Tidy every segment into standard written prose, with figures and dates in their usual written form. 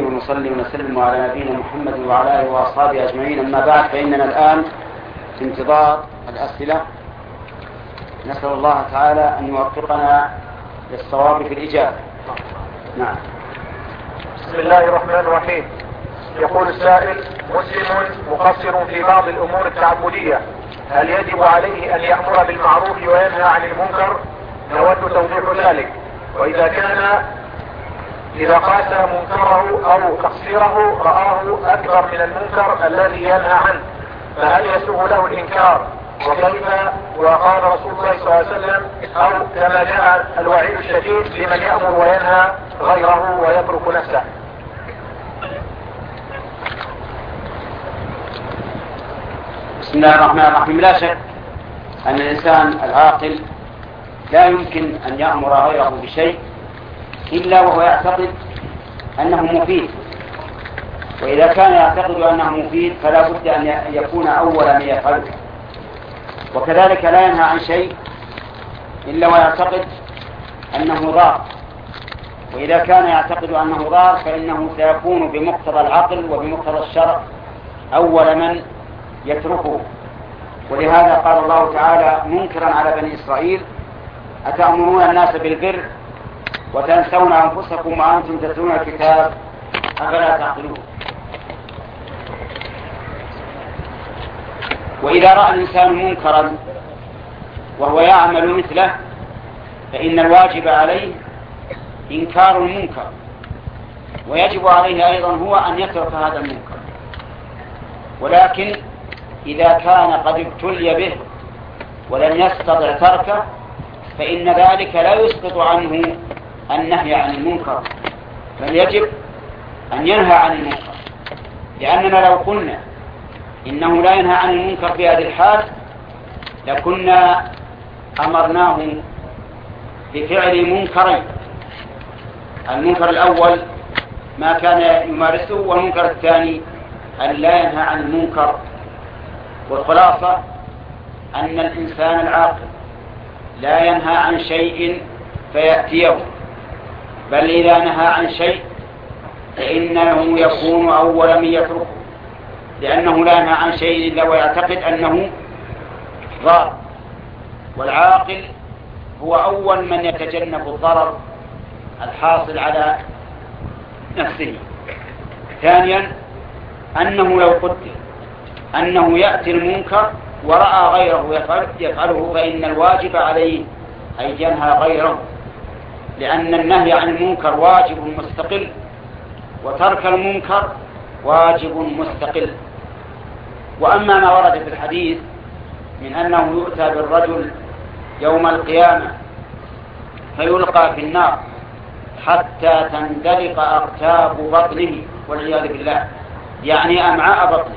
ونصلي ونسلم على نبينا محمد وعلى آله وأصحابه أجمعين. أما بعد، فإننا الآن في انتظار الأسئلة. نسأل الله تعالى أن يوفقنا للصواب في الإجابة. نعم. بسم الله الرحمن الرحيم. يقول السائل: مسلم مقصر في بعض الأمور التعبدية، هل يجب عليه أن يأمر بالمعروف وينهى عن المنكر؟ نود توضيح ذلك. وإذا كان إذا قاس منكره أو تقصيره رآه أكبر من المنكر الذي ينهى عنه، فهل يسوغ له الإنكار؟ وكيف وقال رسول الله صلى الله عليه وسلم أو كما جاء الوعيد الشديد لمن يأمر وينهى غيره ويترك نفسه؟ بسم الله الرحمن الرحيم. لا شك أن الإنسان العاقل لا يمكن أن يأمر غيره بشيء إلا وهو يعتقد أنه مفيد، وإذا كان يعتقد أنه مفيد فلا بد أن يكون أول من يفعله. وكذلك لا ينهى عن شيء إلا ويعتقد أنه ضار، وإذا كان يعتقد أنه ضار فإنه سيكون بمقتضى العقل وبمقتضى الشرع أول من يتركه. ولهذا قال الله تعالى منكرا على بني إسرائيل: أتأمرون الناس بالبر وتنسون أنفسكم وأنتم تتلون الكتاب أفلا تعقلون. وإذا رأى الإنسان منكرا وهو يعمل مثله فإن الواجب عليه إنكار المنكر، ويجب عليه أيضا هو أن يترك هذا المنكر. ولكن إذا كان قد ابتلي به ولن يستطع تركه فإن ذلك لا يسقط عنه النهي عن المنكر، بل يجب أن ينهى عن المنكر. لأننا لو قلنا إنه لا ينهى عن المنكر في هذه الحال لكنا أمرناه بفعل منكرين: المنكر الأول ما كان يمارسه، والمنكر الثاني أن لا ينهى عن المنكر. والخلاصة أن الإنسان العاقل لا ينهى عن شيء فيأتيه، بل إذا نهى عن شيء فإنه يكون أول من يتركه، لأنه لا ينهى عن شيء إلا ويعتقد أنه ضار. والعاقل هو أول من يتجنب الضرر الحاصل على نفسه. ثانيا أنه لو قدر أنه يأتي المنكر ورأى غيره يفعله فإن الواجب عليه أن ينهى غيره، لأن النهي عن المنكر واجب مستقل، وترك المنكر واجب مستقل. وأما ما ورد في الحديث من أنه يؤتى بالرجل يوم القيامة فيلقى في النار حتى تندلق أقتاب بطنه والعياذ بالله، يعني أمعاء بطنه،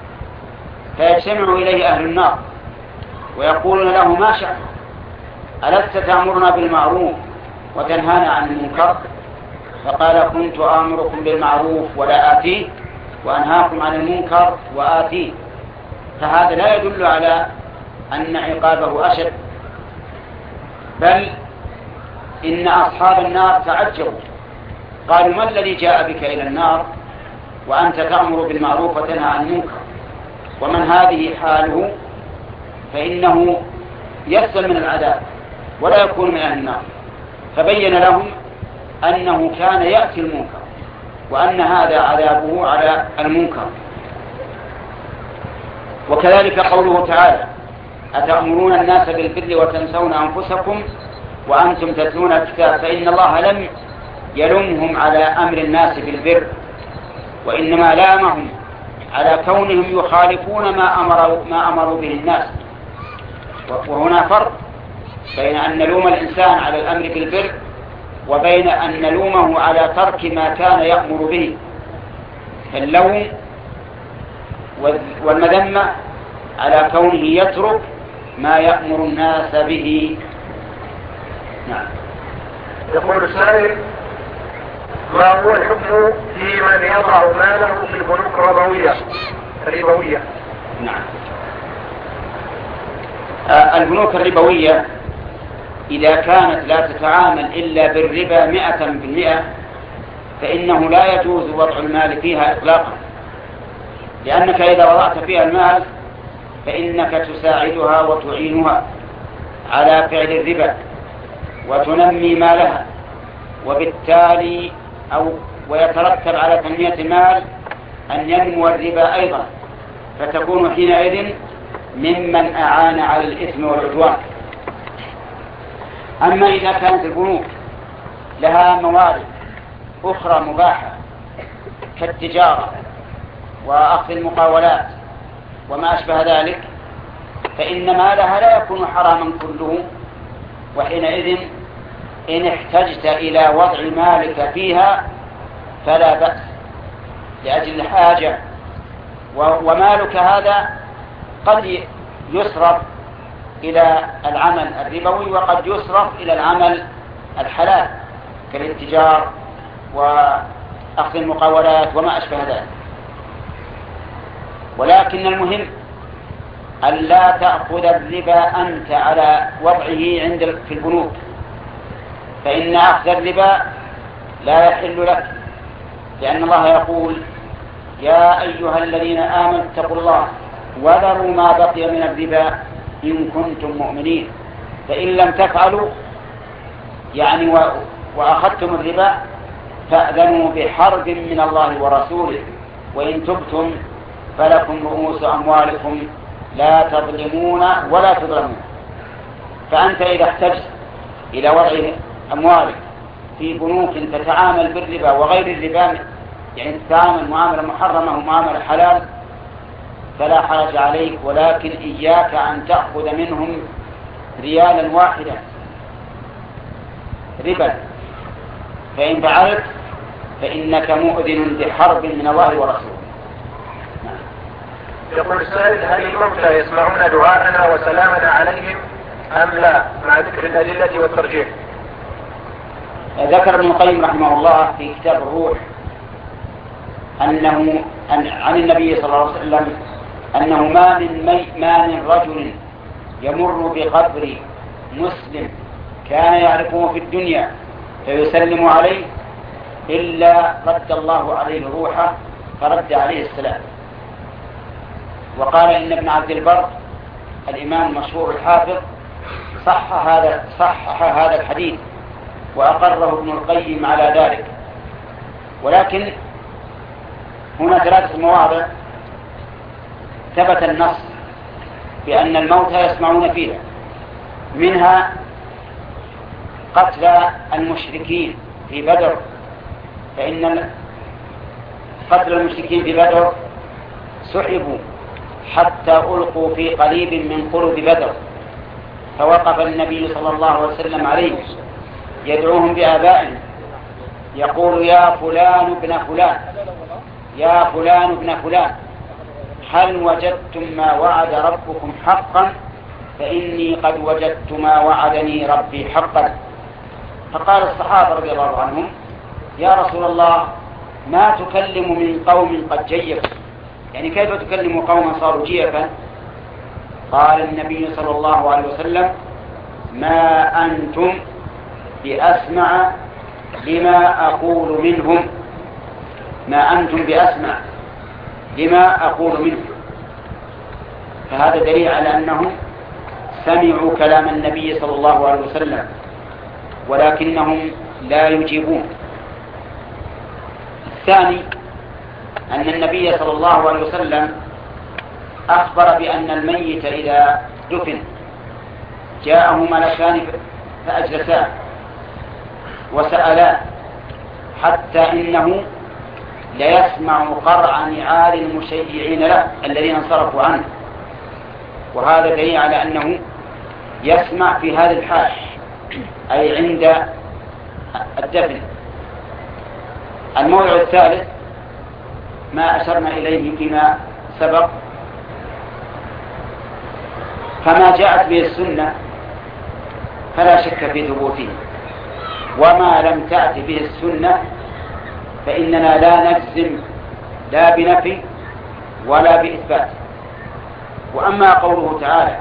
فيجتمع إليه أهل النار ويقولون له: ما شأنك؟ ألست تأمرنا بالمعروف وتنهانا عن المنكر؟ فقال: كنت آمركم بالمعروف ولا آتيه، وأنهاكم عن المنكر وآتيه. فهذا لا يدل على أن عقابه أشد، بل إن أصحاب النار تعجبوا، قالوا: ما الذي جاء بك إلى النار وأنت تأمر بالمعروف وتنهى عن المنكر؟ ومن هذه حاله فإنه يسلم من العذاب ولا يكون من أهل النار. فبين لهم أنه كان يأتي المنكر وأن هذا عذابه على المنكر. وكذلك قوله تعالى: أتأمرون الناس بالبر وتنسون أنفسكم وأنتم تتلون الكتاب، فإن الله لم يلمهم على أمر الناس بالبر، وإنما لامهم على كونهم يخالفون ما أمروا به الناس. وهنا فرق بين أن نلوم الإنسان على الأمر بالبر وبين أن نلومه على ترك ما كان يأمر به. اللوم والمذمة على كونه يترك ما يأمر الناس به. نعم. يقول السائل: ما هو الحكم في من يضع ماله في البنوك الربوية؟ نعم. البنوك 100% إذا كانت لا تتعامل إلا بالربا 100% فإنه لا يجوز وضع المال فيها إطلاقا، لأنك إذا وضعت فيها المال فإنك تساعدها وتعينها على فعل الربا وتنمي مالها، وبالتالي ويترتب على تنمية المال أن ينمو الربا أيضا، فتكون حينئذ ممن أعان على الإثم والعدوان. أما إذا كانت البنوك لها موارد أخرى مباحة كالتجارة وأخذ المقاولات وما أشبه ذلك، فإن مالها لا يكون حراما كله، وحينئذ إن احتجت إلى وضع مالك فيها فلا بأس لأجل الحاجة. ومالك هذا قد يصرف إلى العمل الربوي وقد يصرف إلى العمل الحلال كالاتجار وأخذ المقاولات وما أشبه ذلك. ولكن المهم أن لا تأخذ الربا أنت على وضعه في البنوك، فإن أخذ الربا لا يحل لك، لأن الله يقول: يا أيها الذين آمنوا اتقوا الله وذروا ما بقي من الربا إن كنتم مؤمنين، فإن لم تفعلوا يعني وأخذتم الربا فأذنوا بحرب من الله ورسوله، وإن تبتم فلكم رؤوس أموالكم لا تظلمون ولا تظلمون. فأنت إذا احتجت إلى وضع أموالك في بنوك تتعامل بالربا وغير الربا، يعني تتعامل معاملة محرمة ومعاملة حلال، فلا حرج عليك، ولكن إياك أن تأخذ منهم ريالا واحدا ربا، فإن فعلت فإنك مؤذن بحرب من الله ورسوله. يقول السائل: هل الموتى يسمعون دعاءنا وسلامنا عليهم أم لا، مع ذكر الأدلة والترجيح؟ ذكر ابن القيم رحمه الله في كتاب الروح أنه عن النبي صلى الله عليه وسلم أنه ما من رجل يمر بقبر مسلم كان يعرفه في الدنيا فيسلم عليه إلا رد الله عليه روحه فرد عليه السلام. وقال إن ابن عبد البر الإمام المشهور الحافظ صحح هذا الحديث وأقره ابن القيم على ذلك. ولكن هنا 3 مواضع ثبت النص بأن الموتى يسمعون فيها، منها قتل المشركين في بدر، فإن قتل المشركين في بدر سحبوا حتى ألقوا في قريب من قرب بدر، فوقف النبي صلى الله عليه وسلم عليه يدعوهم بآبائهم يقول: يا فلان ابن فلان، يا فلان ابن فلان، هل وجدتم ما وعد ربكم حقا؟ فإني قد وجدت ما وعدني ربي حقا. فقال الصحابة رضي الله عنهم: يا رسول الله، ما تكلم من قوم قد جيفوا، يعني كيف تكلم قوما صاروا جيفا؟ قال النبي صلى الله عليه وسلم: ما أنتم بأسمع لما أقول منهم، ما أنتم بأسمع لما أقول منهم. فهذا دليل على أنهم سمعوا كلام النبي صلى الله عليه وسلم ولكنهم لا يجيبون. الثاني أن النبي صلى الله عليه وسلم أخبر بأن الميت إذا دفن جاءه ملكان فأجلساه وسألاه حتى إنه ليسمع قرع نعال المشيعين له الذين انصرفوا عنه، وهذا دليل على أنه يسمع في هذا الحال أي عند الدفن. الموضع الثالث ما أشرنا إليه فيما سبق، فما جاءت به السنة فلا شك في ثبوته، وما لم تأت به السنة فإننا لا نجزم لا بنفي ولا بإثبات. وأما قوله تعالى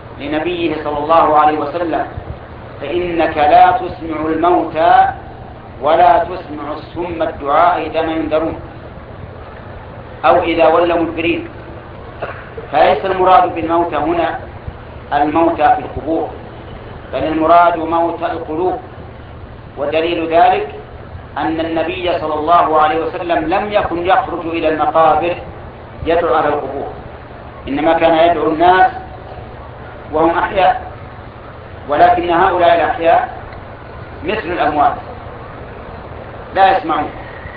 لنبيه صلى الله عليه وسلم: فإنك لا تسمع الموتى ولا تسمع الصم الدعاء إذا ما ينذرون أو إذا ولوا مدبرين. فليس المراد بالموت هنا الموت في القبور، بل المراد موت القلوب. ودليل ذلك أن النبي صلى الله عليه وسلم لم يكن يخرج إلى المقابر يدعو على القبور، إنما كان يدعو الناس وهم أحياء، ولكن هؤلاء الأحياء مثل الأموات لا يسمعون،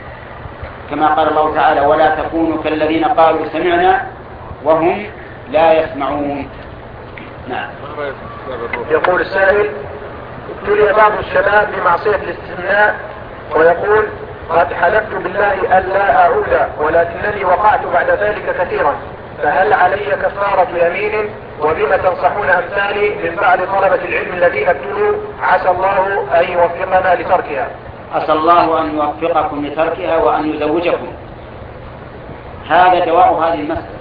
كما قال الله تعالى: ولا تكونوا كالذين قالوا سمعنا وهم لا يسمعون. نعم. يقول السائل: ابتلي بعض الشباب بمعصية الاستثناء ويقول: قد حلفت بالله ألا أعود ولكنني وقعت بعد ذلك كثيرا، فهل علي كفارة يمين؟ وبما تنصحون أمثالي من بعد طلبة العلم الذين ابتلوا، عسى الله أن يوفقنا لتركها. عسى الله أن يوفقكم لتركها وأن يزوجكم. هذا جواب هذه المسألة.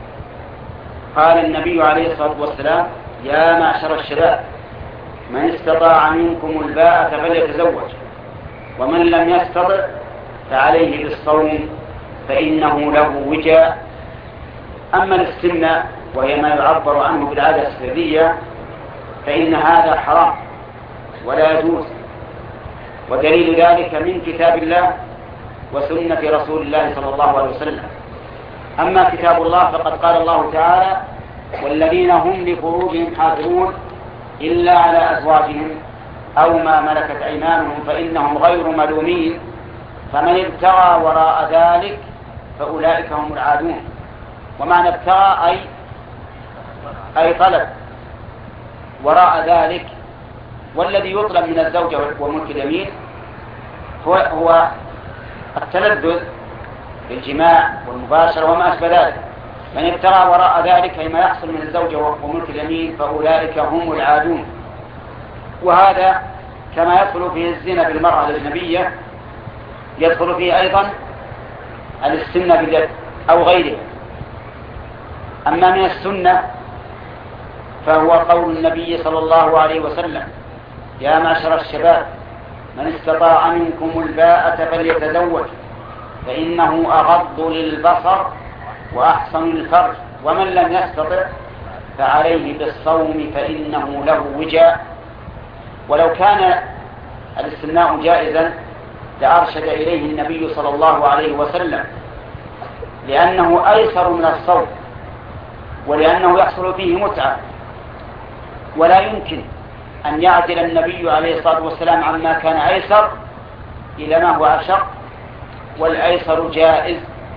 قال النبي عليه الصلاة والسلام: يا معشر الشباب من استطاع منكم الباءة فليتزوج، ومن لم يستطع فعليه بالصوم فإنه له وجاء. أما الاستمناء وهي ما يعبر عنه بالعادة السرية فإن هذا حرام ولا يجوز، ودليل ذلك من كتاب الله وسنة رسول الله صلى الله عليه وسلم. أما كتاب الله فقد قال الله تعالى: والذين هم لفروجهم حافظون إلا على أزواجهم أو ما ملكت أيمانهم فإنهم غير ملومين، فمن ابتغى وراء ذلك فأولئك هم العادون. ومعنى ابتغى أي طلب وراء ذلك. والذي يطلب من الزوجة وملك اليمين هو التلذذ بالجماع والمباشرة وما أشبه ذلك. من ابتغى وراء ذلك أي ما يحصل من الزوجة وملك اليمين فأولئك هم العادون. وهذا كما يدخل فيه الزنا بالمرأة الأجنبية يدخل فيه أيضا الاستمناء باليد أو غيره. أما من السنة فهو قول النبي صلى الله عليه وسلم: يا معشر الشباب من استطاع منكم الباءة فليتزوج فإنه أغض للبصر وأحسن للفرج، ومن لم يستطع فعليه بالصوم فإنه له وجاء. ولو كان الاستمناء جائزا لأرشد إليه النبي صلى الله عليه وسلم، لأنه أيسر من الصوم ولأنه يحصل فيه متعة، ولا يمكن أن يعدل النبي عليه الصلاة والسلام عما كان أيسر إلى ما هو أشق، والأيسر جائز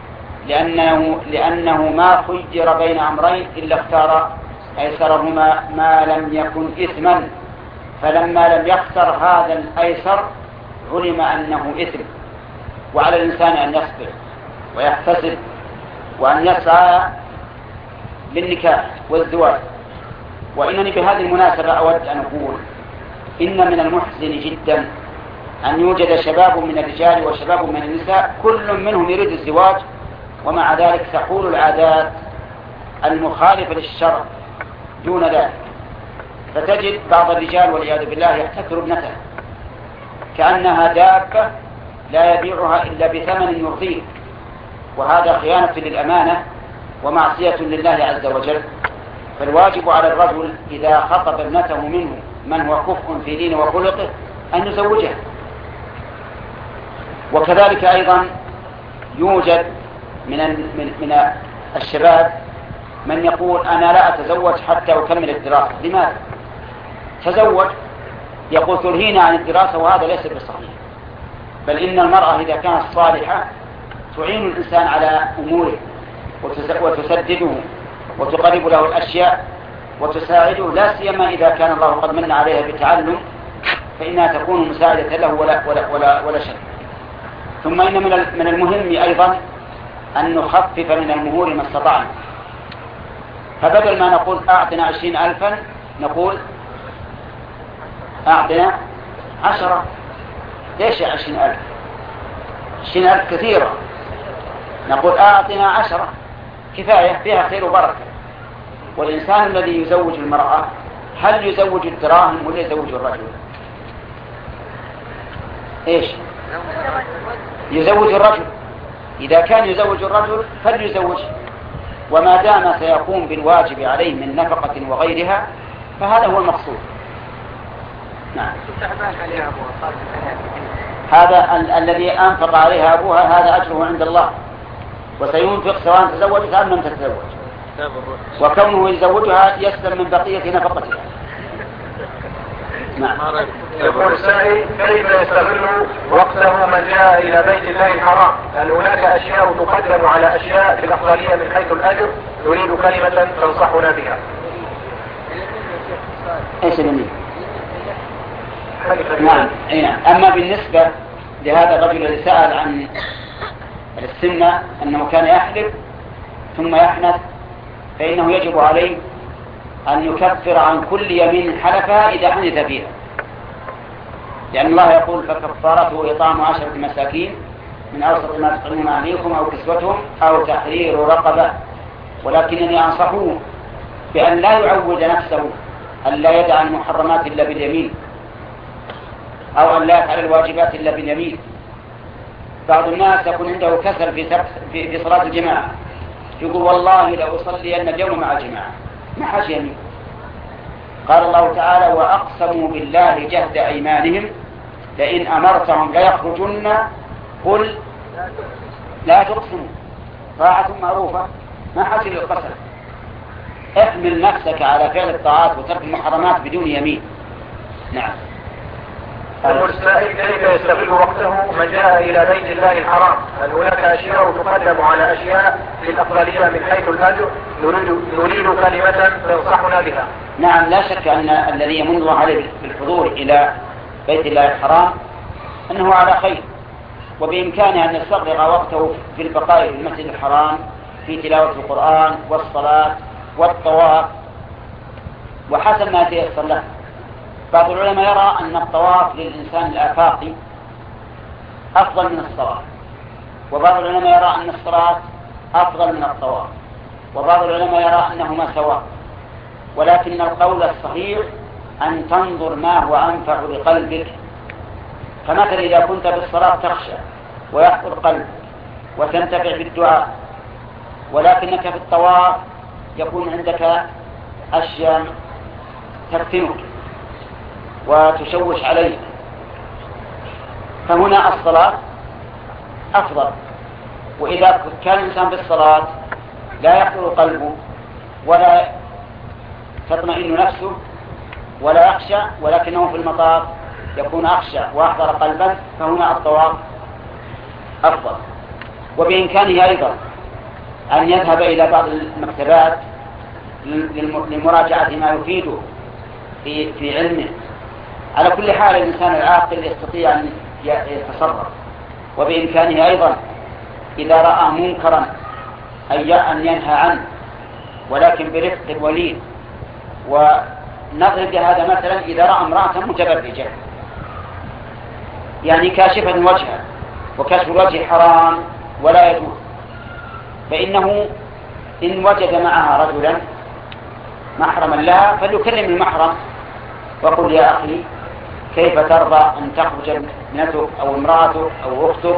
لأنه ما خير بين أمرين إلا اختار أيسرهما ما لم يكن إثما، فلما لم يختر هذا الأيسر علم أنه إثم. وعلى الإنسان أن يصبر ويحتسب وأن يسعى للنكاح والزواج. وإنني بهذه المناسبة أود أن أقول إن من المحزن جدا أن يوجد شباب من الرجال وشباب من النساء كل منهم يريد الزواج، ومع ذلك تحول العادات المخالفة للشرع دون ذلك. فتجد بعض الرجال والعياذ بالله يحتكر ابنته كأنها دابة لا يبيعها إلا بثمن يرضيه، وهذا خيانة للأمانة ومعصية لله عز وجل. فالواجب على الرجل إذا خطب ابنته منه من هو كفء في دينه وخلقه أن يزوجها. وكذلك أيضا يوجد من الشباب من يقول أنا لا أتزوج حتى أكمل الدراسة. لماذا؟ تزوج يقول تلهينا عن الدراسة، وهذا ليس بصحيح، بل إن المرأة إذا كانت صالحة تعين الإنسان على أموره وتسدده وتقرب له الأشياء وتساعده، لا سيما إذا كان الله قد من عليها بالتعلم فإنها تكون مساعدة له ولا شك. ثم إن من المهم أيضا أن نخفف من المهور ما استطعنا، فبدل ما نقول أعطنا 20,000 نقول أعطنا 10. ليش 20,000؟ 20,000 كثيرة. نقول أعطنا 10 كفاية، فيها خير وبركة. والإنسان الذي يزوج المرأة هل يزوج الدراهم ولا يزوج الرجل؟ إيش؟ يزوج الرجل، إذا كان يزوج الرجل فليزوجه، وما دام سيقوم بالواجب عليه من نفقة وغيرها فهذا هو المقصود. نعم. هذا الذي أنفق عليها أبوها هذا أجره عند الله، وسينفق سواء تزوجت أم لم تتزوج، وكونه يزوجها يسلم من بقية نفقتها. نعم. يقول السائل: كيف يستغل وقته من جاء إلى بيت الله الحرام؟ هل هناك أشياء تقدم على أشياء في الأفضلية من حيث الأجر؟ نريد كلمة تنصحنا بها. ايش مني؟ نعم. أما بالنسبة لهذا الرجل الذي سأل عن السنة أنه كان يحلف ثم يحنث، فإنه يجب عليه أن يكفر عن كل يمين حلفها إذا حنث فيها، لأن الله يقول: فكفارته إطعام 10 مساكين من أوسط ما تطعمون أهليكم أو كسوتهم أو تحرير رقبة. ولكنني أنصحه بأن لا يعود نفسه أن لا يدع المحرمات إلا باليمين، أو أن لا يفعل الواجبات إلا باليمين. بعض الناس يكون عنده كسل في صلاة الجماعة، يقول: والله لأصلين اليوم مع الجماعة، ما حاش يمين. قال الله تعالى: وأقسموا بالله جهد أيمانهم لئن أمرتهم ليخرجن قل لا تقسموا طاعة معروفة، ما حاش للقسم. احمل نفسك على فعل الطاعات وترك المحرمات بدون يمين. نعم. يقول السائل: كيف يستغل وقته من جاء إلى بيت الله الحرام؟ هل هناك أشياء تقدم على أشياء في الأفضلية من حيث الأجر؟ نريد كلمة تنصحنا بها. نعم، لا شك أن الذي يمن الله عليه بالحضور إلى بيت الله الحرام أنه على خير، وبإمكانه أن يستغرق وقته في البقاء في المسجد الحرام في تلاوة القرآن والصلاة والطواف وحسب ما تيسر له. بعض العلماء يرى أن الطواف للإنسان الآفاقي أفضل من الصلاة، وبعض العلماء يرى أن الصلاة أفضل من الطواف، وبعض العلماء يرى أنهما سواء. ولكن القول الصحيح أن تنظر ما هو أنفع لقلبك. فمثلا إذا كنت بالصلاة تخشى ويحضر قلبك وتنتفع بالدعاء، ولكنك في الطواف يكون عندك أشياء تفتنك وتشوش عليك، فهنا الصلاة أفضل. وإذا كان الإنسان بالصلاة لا يحضر قلبه ولا تطمئن نفسه ولا يخشى، ولكنه في المطاف يكون أخشى وأحضر قلبا، فهنا الطواف أفضل. وبإمكانه أيضا أن يذهب إلى بعض المكتبات لمراجعة ما يفيده في علمه. على كل حال الإنسان العاقل يستطيع أن يتصرف. وبإمكانه أيضا إذا رأى منكرا أن ينهى عنه، ولكن برفق ولين. ونضرب هذا مثلا: إذا رأى امرأة متبرجة يعني كاشفة وجهها، وكشف الوجه حرام ولا يجوز، فإنه إن وجد معها رجلا محرما لها فليكلم المحرم وقل: يا أخي، كيف ترضى أن تخرج ابنتك أو امرأتك أو أختك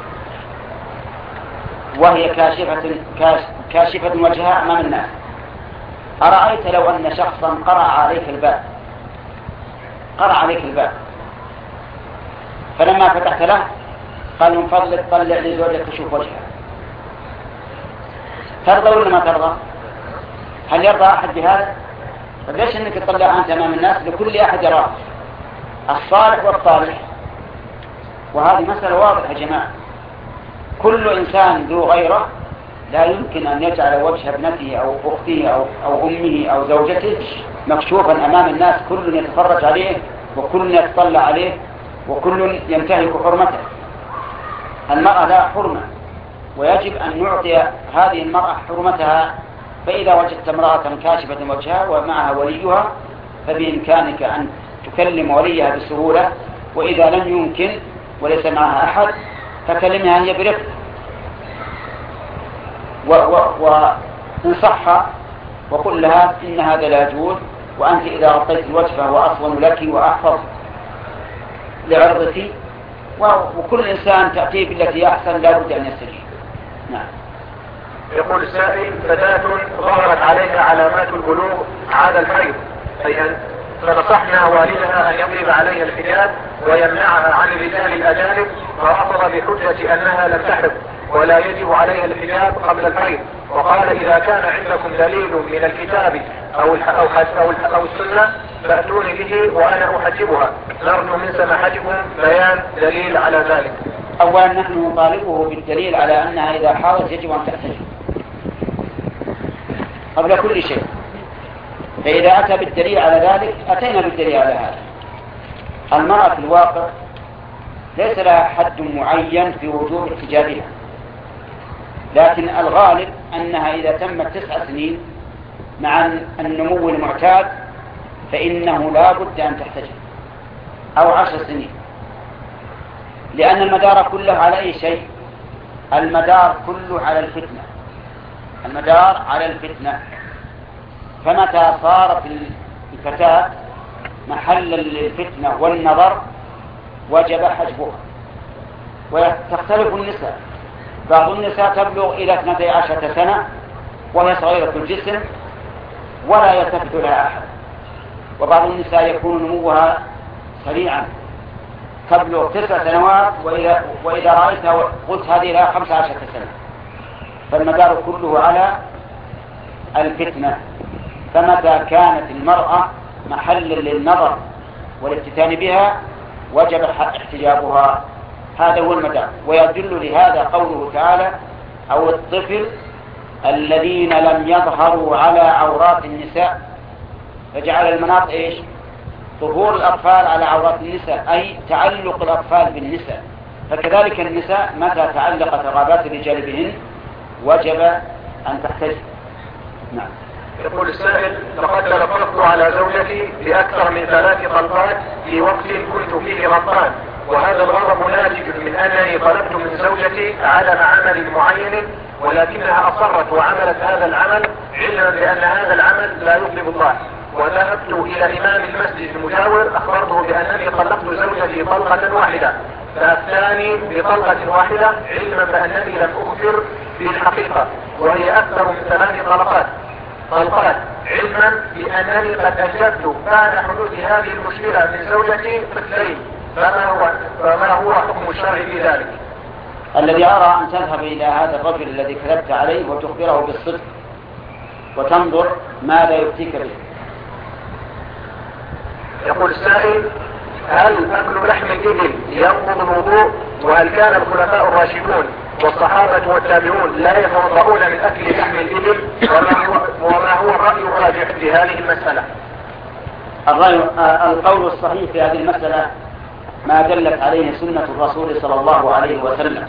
وهي كاشفة وجهها أمام الناس؟ أرأيت لو أن شخصا قرأ عليك الباب فلما فتحت له قال: من فضلك طلع لزوجك تشوف وجهها، ترضى ولا ما ترضى؟ هل يرضى أحد بهذا؟ فليش أنك تطلع أنت أمام الناس لكل أحد يراه، الصالح والطالح؟ وهذه مسألة واضحة يا جماعة. كل إنسان ذو غيره لا يمكن أن يجعل وجه ابنته أو أخته أو أمه أو زوجته مكشوفا أمام الناس، كل يتفرج عليه وكل يتطلع عليه وكل ينتهك حرمته. المرأة لا حرمة، ويجب أن نعطي هذه المرأة حرمتها. فإذا وجدت امرأة كاشفة وجهها ومعها وليها فبإمكانك أن تكلم وليها بسهولة، وإذا لم يمكن وليس معها أحد فكلمها هي برفق وانصحها وقل لها: إن هذا لا يجوز، وأنت إذا غطيت الوجه فهو أصون لك وأحفظ لعرضك، وكل إنسان تأتيه بالتي أحسن لا بد أن يستجيب. نعم. يقول السائل: فتاة ظهرت عليها علامات البلوغ عاد الحيض، فنصحنا والدها أن يضرب عليها الحجاب ويمنعها عن الرجال الأجانب، فرفض بحجة أنها لم تحض ولا يجب عليها الحجاب قبل الحيض، وقال: إذا كان عندكم دليل من الكتاب أو السنة فأتوني به وأنا أحجبها، نرجو من سماحتكم بيان دليل على ذلك. أولا نحن نطالبه بالدليل على أنها إذا حاضت يجب أن تحتجب قبل كل شيء، فإذا أتى بالدليل على ذلك أتينا بالدليل على هذا. المرأة في الواقع ليس لها حد معين في وجوب احتجابها، لكن الغالب أنها إذا تمت 9 سنين مع النمو المعتاد فإنه لا بد أن تحتجب، أو 10 سنين، لأن المدار كله على أي شيء؟ المدار كله على الفتنة، المدار على الفتنة. فمتى صارت الفتاة محلا للفتنة والنظر وجب حجبها. وتختلف النساء، بعض النساء تبلغ إلى 12 سنة وهي صغيرة الجسم ولا يلتفت لها أحد، وبعض النساء يكون نموها سريعا تبلغ 9 سنوات وإذا رأيتها قلت هذه لها 15 سنة. فالمدار كله على الفتنة. فمتى كانت المرأة محلا للنظر والافتتان بها وجب احتجابها، هذا هو المدار. ويدل لهذا قوله تعالى: أو الطفل الذين لم يظهروا على عورات النساء، فجعل المناط إيش؟ ظهور الأطفال على عورات النساء، أي تعلق الأطفال بالنساء. فكذلك النساء متى تعلقت رغبات الرجال بهن وجب أن تحتجب. نعم. يقول السائل: لقد تلفظت على زوجتي بأكثر من 3 طلقات في وقت كنت فيه غضبان، وهذا الغضب ناتج من أنني طلبت من زوجتي عدم عمل معين، ولكنها أصرت وعملت هذا العمل علما بأن هذا العمل لا يغضب الله. وذهبت إلى إمام المسجد المجاور أخبرته بأنني طلقت زوجتي طلقة واحدة، فأفتاني بطلقة واحدة علما بأنني لم أخبر بالحقيقة، وهي أكثر من 3 طلقات علما بأنني قد أجبت بعد حدوث هذه المشكلة من زوجتي طفلين، فما هو حكم الشرع في ذلك؟ الذي أرى أن تذهب إلى هذا الرجل الذي كذبت عليه وتخبره بالصدق وتنظر ماذا يفتيك به. يقول السائل: هل أكل لحم الإبل ينقض الوضوء؟ وهل كان الخلفاء الراشدون والصحابة والتابعون لا يتوضؤون من أكل لحم الإبل؟ وما هو الرأي الراجح في هذه المسألة؟ القول الصحيح في هذه المسألة ما دلت عليه سنة الرسول صلى الله عليه وسلم،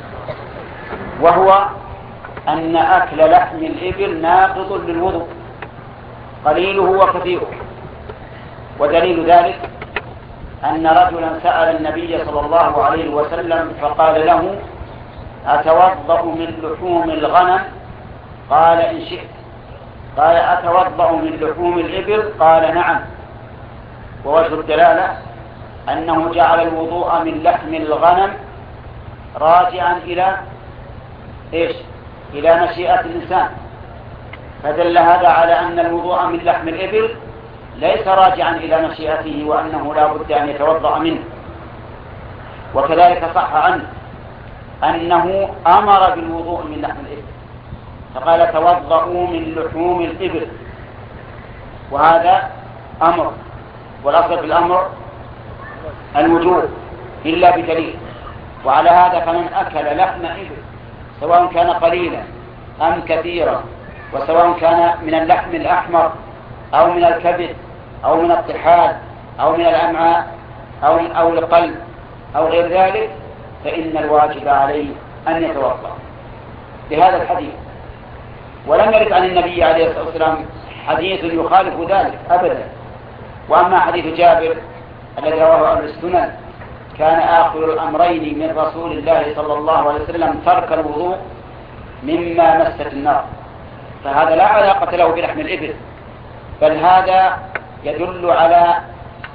وهو أن أكل لحم الإبل ناقض للوضوء قليله وكثيره. ودليل ذلك أن رجلا سأل النبي صلى الله عليه وسلم فقال له: أتوضأ من لحوم الغنم؟ قال: إن شئت. قال: أتوضأ من لحوم الإبل؟ قال: نعم. ووجه الدلالة أنه جعل الوضوء من لحم الغنم راجعا إلى إيش؟ إلى مشيئة الإنسان، فدل هذا على أن الوضوء من لحم الإبل ليس راجعا إلى مشيئته، وأنه لا بد أن يتوضأ منه. وكذلك صح عنه أنه أمر بالوضوء من لحم الإبل، فقال: توضؤوا من لحوم الإبل، وهذا أمر، والأصل في الأمر الوجوب إلا بدليل. وعلى هذا فمن أكل لحم إبل سواء كان قليلا أم كثيرا، وسواء كان من اللحم الأحمر أو من الكبد أو من الطحال أو من الأمعاء أو القلب أو غير ذلك، فإن الواجب عليه أن يتوضأ بهذا الحديث. ولم يرد عن النبي عليه الصلاة والسلام حديث يخالف ذلك أبدا. وأما حديث جابر الذي رواه أهل السنن: كان آخر الأمرين من رسول الله صلى الله عليه وسلم ترك الوضوء مما مست النار، فهذا لا علاقة له بلحم الإبل، بل هذا يدل على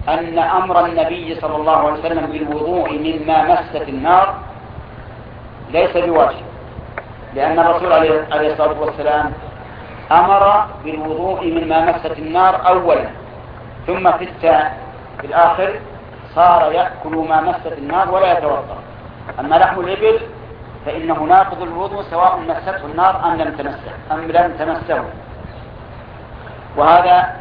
أن أمر النبي صلى الله عليه وسلم بالوضوء مما مست النار ليس بواجب، لأن الرسول عليه الصلاة والسلام أمر بالوضوء مما مست النار أولا، ثم في الآخر صار يأكل ما مست النار ولا يتوضأ. أما لحم الإبل فإنه ناقض الوضوء سواء مسته النار أم لم تمسه. وهذا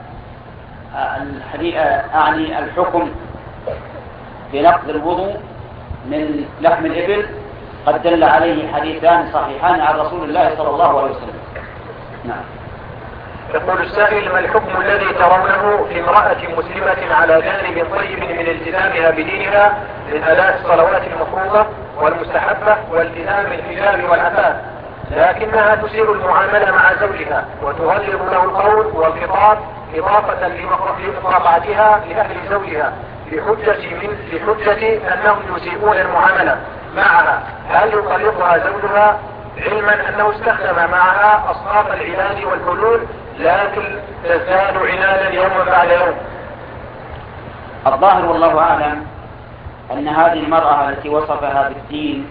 أعني الحكم بنقض الوضوء من لحم الإبل قد دل عليه حديثان صحيحان عن رسول الله صلى الله عليه وسلم. نعم. يقول السائل: ما الحكم الذي ترونه في امرأة مسلمة على جانب طيب من التزامها بدينها من أداء الصلوات المفروضة والمستحبة والتزام الحجاب والعفاف، لكنها تسيء المعاملة مع زوجها وتغلظ له القول والخطاب إضافة لمقاطعتها لأهل زوجها بحجة أنهم يسيئون المعاملة معها؟ هل يطلقها زوجها علما أنه استخدم معها أصناف العلاج والحلول لكن تزداد عنادا يوما بعد يوم؟ الظاهر والله أعلم أن هذه المرأة التي وصفها بالدين،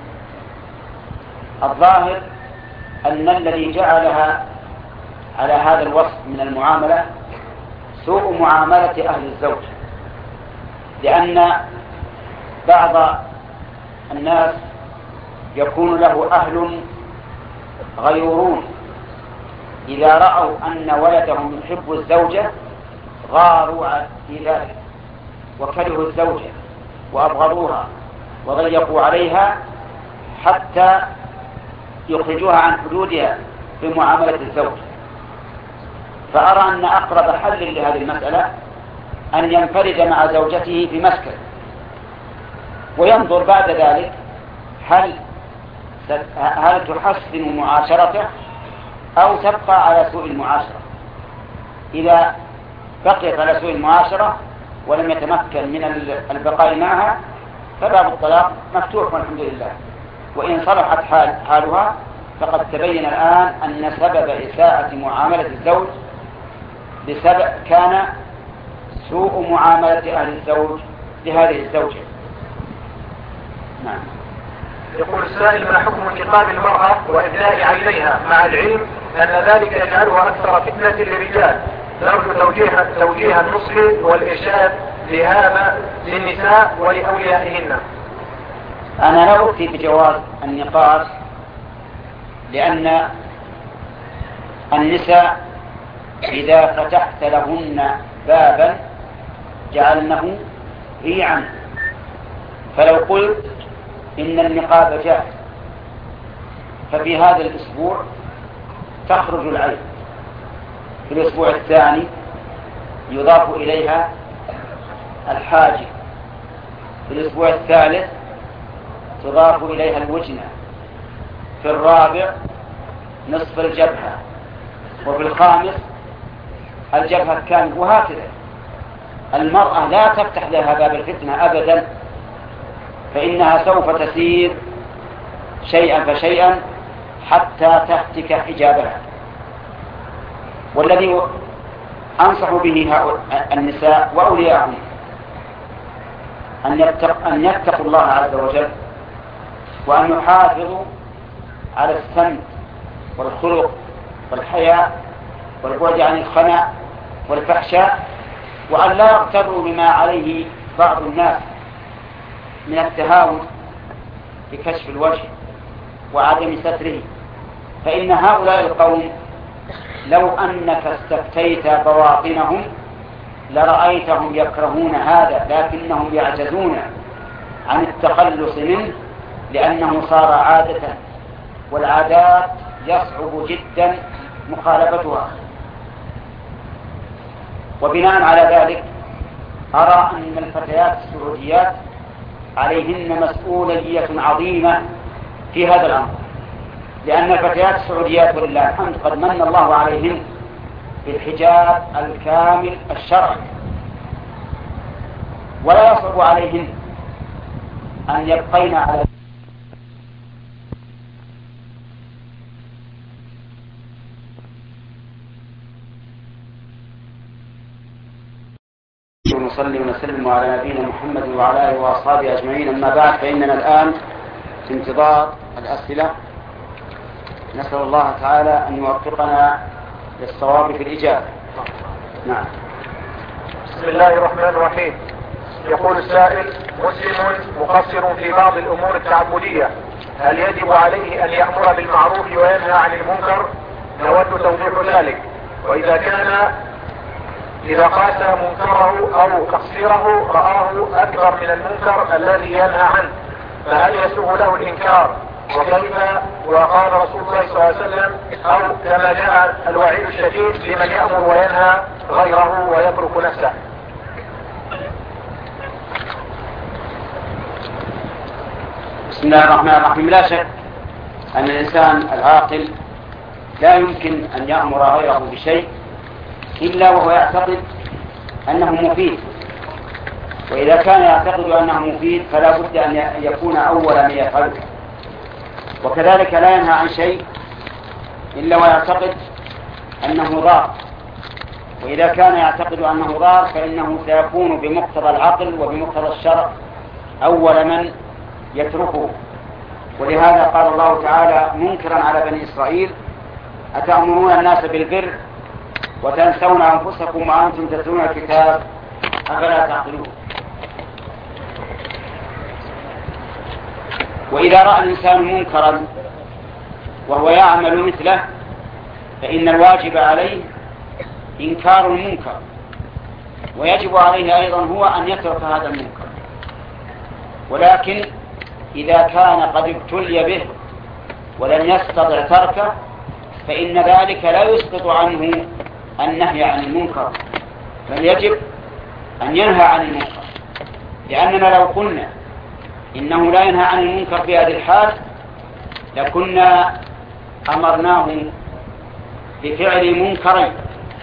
الظاهر أن الذي جعلها على هذا الوصف من المعاملة سوء معاملة أهل الزوج، لأن بعض الناس يكون له أهل غيورون إذا رأوا أن ولدهم يحب الزوجة غاروا في ذلك وكرهوا الزوجة وأبغضوها وضيقوا عليها حتى يخرجوها عن حدودها في معاملة الزوج. فأرى أن أقرب حل لهذه المسألة أن ينفرد مع زوجته في مسكن وينظر بعد ذلك هل تحسن معاشرته أو تبقى على سوء المعاشرة. إذا بقيت على سوء المعاشرة ولم يتمكن من البقاء معها فباب الطلاق مفتوح والحمد لله. وإن صلحت حالها فقد تبين الآن أن سبب إساءة معاملة الزوج كان سوء معاملة أهل الزوج لهذه الزوجة. نعم. يقول السائل: ما حكم انتقاب المرأة وإبداء عينيها مع العلم أن ذلك يجعلها أكثر فتنة للرجال؟ نرجو توجيه النصح والإرشاد لهذا للنساء ولأوليائهن. أنا لا أفتي بجواز النقاش، لأن النساء إذا فتحت لهن بابا جعلنه ريعا. فلو قلت إن النقاب جاء ففي هذا الأسبوع تخرج العين، في الأسبوع الثاني يضاف إليها الحاجب، في الأسبوع الثالث تضاف إليها الوجنة، في الرابع نصف الجبهة، وفي الخامس الجبهة كامل، وهكذا. المرأة لا تفتح لها باب الفتنة أبدا، فإنها سوف تسير شيئا فشيئا حتى تهتك حجابها. والذي أنصح به النساء وأولياءهم أن يتقوا الله عز وجل، وأن يحافظوا على السمت والخلق والحياء والبعد عن الخناء والفحشاء، وأن لا يغتروا بما عليه بعض الناس من التهاون بكشف الوجه وعدم ستره. فإن هؤلاء القوم لو أنك استفتيت بواطنهم لرأيتهم يكرهون هذا، لكنهم يعجزون عن التخلص منه لأنه صار عادة، والعادات يصعب جدا مخالفتها. وبناء على ذلك أرى أن الفتيات السعوديات عليهن مسؤولية عظيمة في هذا الأمر، لأن الفتيات السعوديات ولله الحمد قد من الله عليهن بالحجاب الكامل الشرعي، ولا يصعب عليهن أن يبقين على ونصلي ونسلم على نبينا محمد وعلى آله وأصحابه أجمعين. أما بعد، فإننا الآن في انتظار الأسئلة. نسأل الله تعالى أن يوفقنا للصواب في الإجابة. نعم. بسم الله الرحمن الرحيم. يقول السائل: مسلم مقصر في بعض الأمور التعبدية، هل يجب عليه أن يأمر بالمعروف وينهى عن المنكر؟ نود توضيح ذلك. وإذا كان إذا قاس منكره أو تقصيره رآه أكبر من المنكر الذي ينهى عنه، فهل يسوغ له الإنكار؟ وكيف وقال رسول الله صلى الله عليه وسلم أو كما جاء الوعيد الشديد لمن يأمر وينهى غيره ويترك نفسه؟ بسم الله الرحمن الرحيم. لا شك أن الإنسان العاقل لا يمكن أن يأمر غيره بشيء إلا وهو يعتقد أنه مفيد، وإذا كان يعتقد أنه مفيد فلا بد أن يكون أول من يفعله. وكذلك لا ينهى عن شيء إلا ويعتقد أنه ضار، وإذا كان يعتقد أنه ضار فإنه سيكون بمقتضى العقل وبمقتضى الشرع أول من يتركه. ولهذا قال الله تعالى منكرا على بني إسرائيل: أتأمرون الناس بالبر وتنسون أنفسكم وأنتم تتلون الكتاب أفلا تعقلون. وإذا رأى الإنسان منكرا وهو يعمل مثله فإن الواجب عليه إنكار المنكر، ويجب عليه أيضا هو أن يترك هذا المنكر. ولكن إذا كان قد ابتلي به ولم يستطع تركه فإن ذلك لا يسقط عنه النهي عن المنكر، بل يجب أن ينهى عن المنكر. لأننا لو قلنا إنه لا ينهى عن المنكر في هذه الحال لكنا أمرناه بفعل منكرين: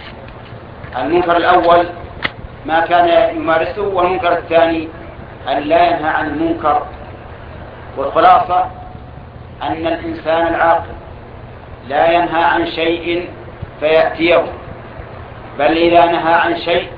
المنكر الأول ما كان يمارسه، والمنكر الثاني أن لا ينهى عن المنكر. والخلاصة أن الإنسان العاقل لا ينهى عن شيء فيأتيه، بل إذا نهى عن شيء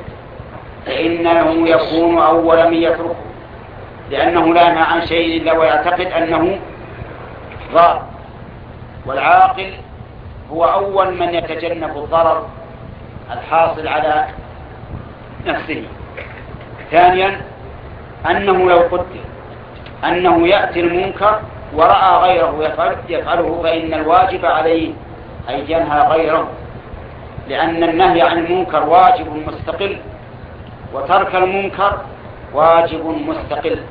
فإنه يكون أول من يتركه، لأنه لا ينهى عن شيء إلا ويعتقد أنه ضار. والعاقل هو أول من يتجنب الضرر الحاصل على نفسه. ثانيا أنه لو قدر أنه يأتي المنكر ورأى غيره يفعله فإن الواجب عليه أن ينهى غيره، لأن النهي عن المنكر واجب مستقل، وترك المنكر واجب مستقل.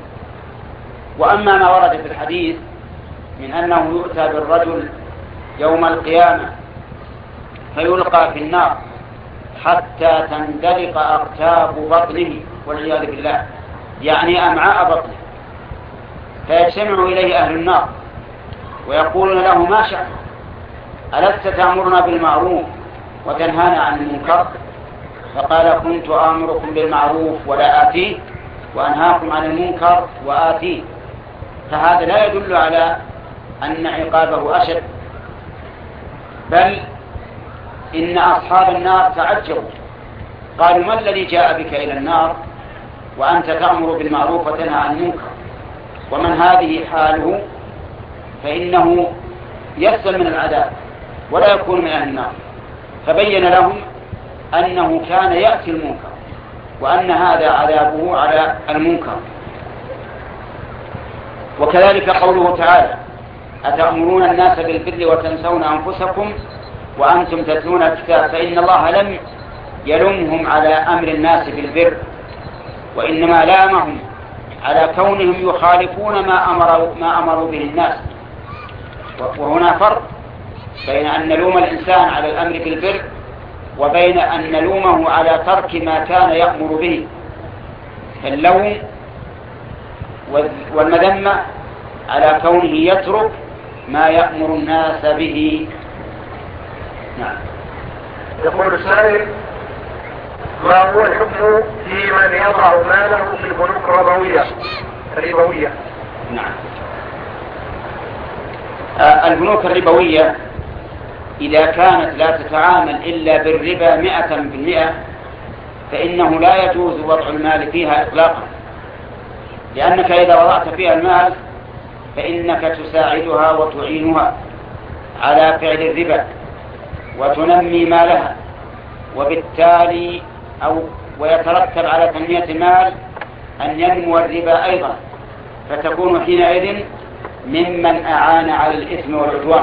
وأما ما ورد في الحديث من أنه يؤتى بالرجل يوم القيامة فيلقى في النار حتى تندلق أقتاب بطنه والعياذ بالله، يعني أمعاء بطنه، فيجتمع إليه أهل النار ويقولون له: ما شأنك؟ ألست تأمرنا بالمعروف وتنهانا عن المنكر؟ فقال: كنت آمركم بالمعروف ولا آتيه، وأنهاكم عن المنكر وآتيه. فهذا لا يدل على أن عقابه أشد، بل إن أصحاب النار تعجبوا قالوا: ما الذي جاء بك إلى النار وأنت تأمر بالمعروف وتنهى عن المنكر؟ ومن هذه حاله فإنه يسلم من العذاب ولا يكون من أهل النار. فبين لهم أنه كان يأتي المنكر وأن هذا عذابه على المنكر. وكذلك قوله تعالى: أتأمرون الناس بالبر وتنسون أنفسكم وأنتم تتلون الكتاب، فإن الله لم يلمهم على أمر الناس بالبر، وإنما لامهم على كونهم يخالفون ما أمروا به الناس. وهنا فرق بين أن نلوم الإنسان على الأمر بالبر وبين أن نلومه على ترك ما كان يأمر به. فاللوم والمذمة على كونه يترك ما يأمر الناس به. نعم. يقول السائل: ما هو الحكم في من يضع ماله في البنوك الربوية؟ نعم. البنوك الربوية إذا كانت لا تتعامل إلا بالربا 100%، فإنه لا يجوز وضع المال فيها إطلاقا، لأنك إذا وضعت فيها المال فإنك تساعدها وتعينها على فعل الربا وتنمي مالها، وبالتالي ويترتب على تنمية المال أن ينمو الربا أيضا، فتكون حينئذ ممن أعان على الإثم والعدوان.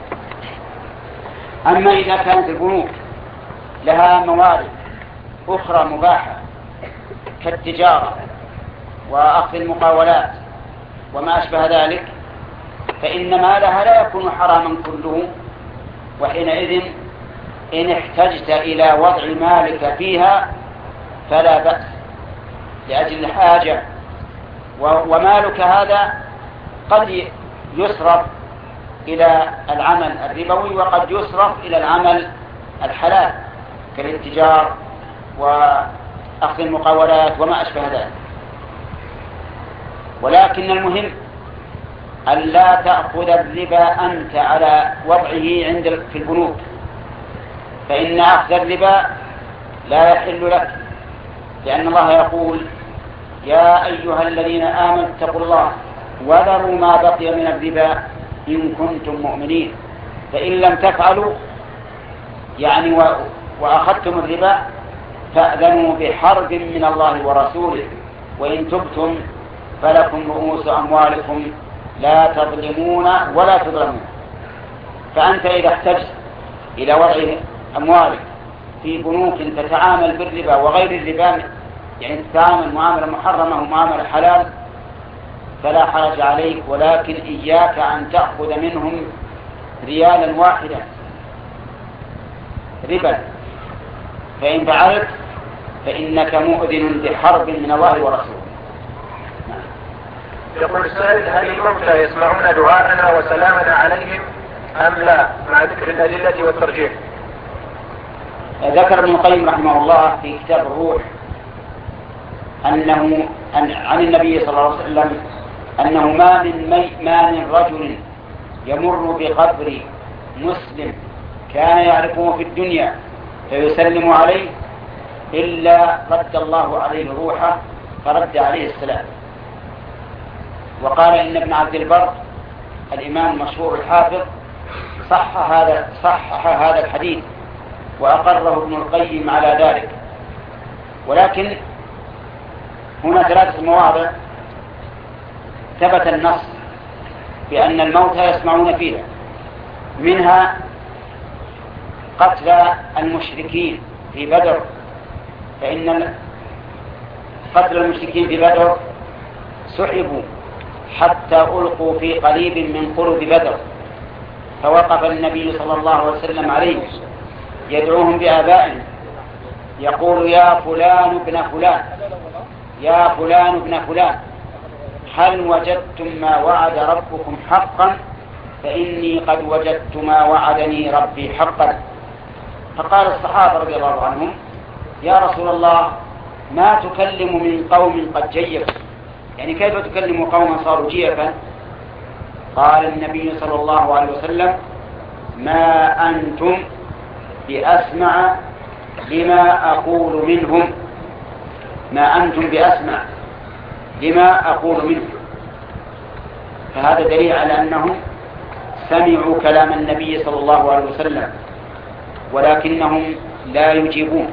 أما إذا كانت البنوك لها موارد أخرى مباحة كالتجارة وأخذ المقاولات وما أشبه ذلك، فإن مالها لا يكون حراما كله، وحينئذ إن احتجت إلى وضع مالك فيها فلا بأس لأجل الحاجة. ومالك هذا قد يصرف إلى العمل الربوي وقد يصرف إلى العمل الحلال كالاتجار وأخذ المقاولات وما أشبه ذلك. ولكن المهم أن لا تأخذ الربا أنت على وضعه في البنوك، فإن أخذ الربا لا يحل لك، لأن الله يقول: يا أيها الذين آمنوا اتقوا الله وذروا ما بقي من الربا إن كنتم مؤمنين، فإن لم تفعلوا يعني وأخذتم الربا فأذنوا بحرب من الله ورسوله، وإن تبتم فلكم رؤوس أموالكم لا تظلمون ولا تظلمون. فأنت إذا احتجت إلى وضع أموالك في بنوك تتعامل بالربا وغير الربا، يعني تتعامل معاملة محرمة ومعاملة حلال، فلا حرج عليك، ولكن إياك أن تأخذ منهم ريالا واحدا ربا، فإن فعلت فإنك مؤذن بحرب من الله ورسوله. يقول السائل: هل الموتى يسمعون دعاءنا وسلامنا عليهم أم لا، مع ذكر الأدلة والترجيح؟ ذكر ابن القيم رحمه الله في كتاب الروح أنه عن النبي صلى الله عليه وسلم أنه ما من رجل يمر بقبر مسلم كان يعرفه في الدنيا فيسلم عليه إلا رد الله عليه روحه فرد عليه السلام. وقال إن ابن عبد البر الإمام المشهور الحافظ صحح هذا الحديث وأقره ابن القيم على ذلك. ولكن هنا 3 مواضع ثبت النص بأن الموتى يسمعون فيها، منها قتل المشركين في بدر، فإن قتل المشركين في بدر سحبوا حتى ألقوا في قريب من قرب بدر، فوقف النبي صلى الله عليه وسلم عليه يدعوهم بآبائهم يقول: يا فلان ابن فلان، يا فلان ابن فلان، هل وجدتم ما وعد ربكم حقا؟ فإني قد وجدت ما وعدني ربي حقا. فقال الصحابة رضي الله عنهم: يا رسول الله، ما تكلم من قوم قد جيفوا، يعني كيف تكلم قوما صاروا جيفا؟ قال النبي صلى الله عليه وسلم: ما أنتم بأسمع لما أقول منهم، ما أنتم بأسمع لما أقول منهم. فهذا دليل على أنهم سمعوا كلام النبي صلى الله عليه وسلم ولكنهم لا يجيبون.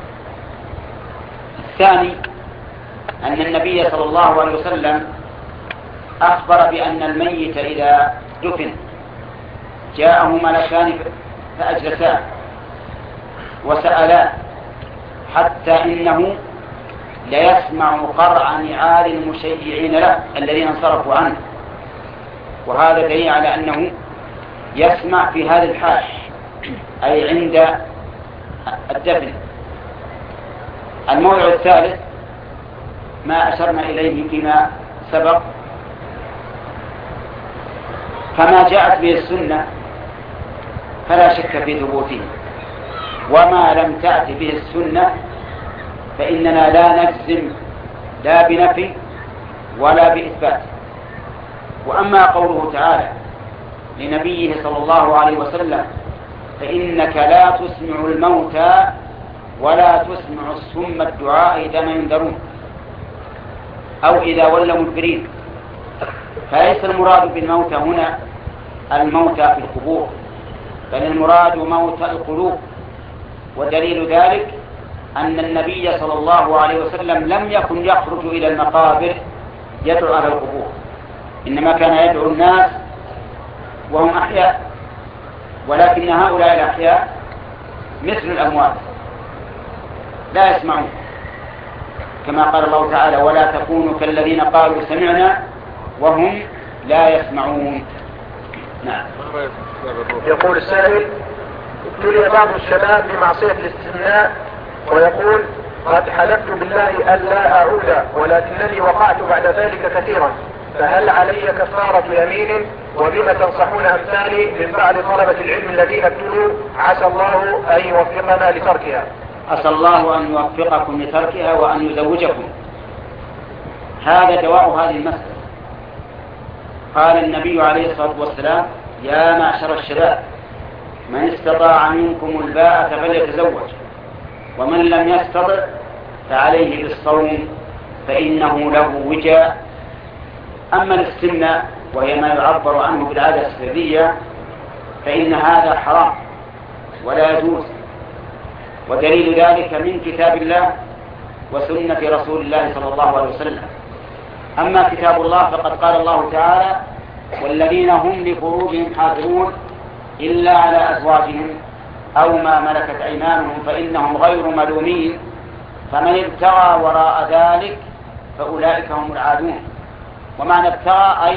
الثاني أن النبي صلى الله عليه وسلم أخبر بأن الميت إذا دفن جاءه ملكان فأجلساه وسألاه حتى إنه ليسمع قرع نعال المشيعين له الذين انصرفوا عنه، وهذا دليل على أنه يسمع في هذا الحال أي عند الدفن. الموضع الثالث ما أشرنا إليه فيما سبق، فما جاءت به السنة فلا شك في ثبوته، وما لم تأت به السنة فإننا لا نجزم لا بنفي ولا بإثبات. وأما قوله تعالى لنبيه صلى الله عليه وسلم: فإنك لا تسمع الموتى ولا تسمع الصم الدعاء إذا ما ينذرون أو إذا ولوا مدبرين. فليس المراد بالموت هنا الموت في القبور، بل المراد موت القلوب. ودليل ذلك أن النبي صلى الله عليه وسلم لم يكن يخرج إلى المقابر يدعو على القبور، إنما كان يدعو الناس وهم أحياء، ولكن هؤلاء الأحياء مثل الأموات لا يسمعون، كما قال الله تعالى: ولا تكونوا كالذين قالوا سمعنا وهم لا يسمعون. نعم. يقول السائل: ابتلي بعض الشباب بمعصية الاستثناء ويقول: قد حلفت بالله ألا أعود ولكنني وقعت بعد ذلك كثيرا، فهل علي كفارة يمين؟ وبما تنصحون أمثالي من بعد طلبة العلم الذين ابتلوا، عسى الله أن يوفقنا لتركها. عسى الله أن يوفقكم لتركها وأن يزوجكم. هذا دواء هذه المسألة. قال النبي عليه الصلاة والسلام: يا معشر الشباب من استطاع منكم الباءة فليتزوج، ومن لم يستطع فعليه بالصوم فإنه له وجاء. أما الاستمناء وهي ما يعبر عنه بالعادة السرية فإن هذا حرام ولا يجوز، ودليل ذلك من كتاب الله وسنة رسول الله صلى الله عليه وسلم. أما كتاب الله فقد قال الله تعالى: والذين هم لفروجهم حافظون إلا على أزواجهم أو ما ملكت أيمانهم فإنهم غير ملومين، فمن ابتغى وراء ذلك فأولئك هم العادون. ومعنى ابتغى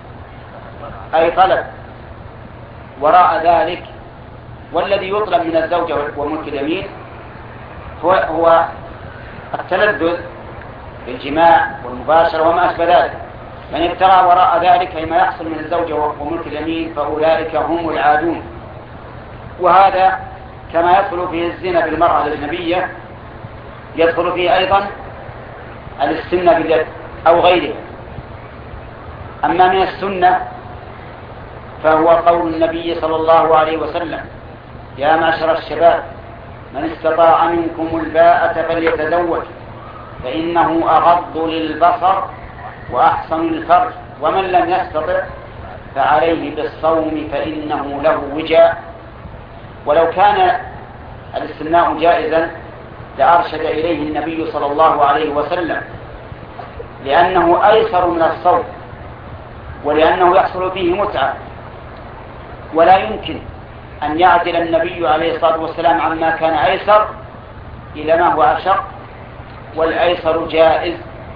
أي طلب وراء ذلك، والذي يطلب من الزوجة وملك اليمين هو التلذذ بالجماع والمباشرة وما أشبه ذلك. من ابتغى وراء ذلك أي ما يحصل من الزوجة وملك اليمين فأولئك هم العادون. وهذا كما يدخل فيه الزنا بالمرأة الأجنبية يدخل فيه أيضا الاستمناء باليد أو غيره. أما من السنة فهو قول النبي صلى الله عليه وسلم: يا معشر الشباب من استطاع منكم الباءة فليتزوج فإنه أغض للبصر وأحسن للفرج، ومن لم يستطع فعليه بالصوم فإنه له وجاء. ولو كان الاستمناء جائزا لأرشد إليه النبي صلى الله عليه وسلم، لأنه أيسر من الصوم ولأنه يحصل فيه متعة، ولا يمكن أن يعدل النبي عليه الصلاة والسلام عما كان أيسر إلى ما هو أشق، والأيسر جائز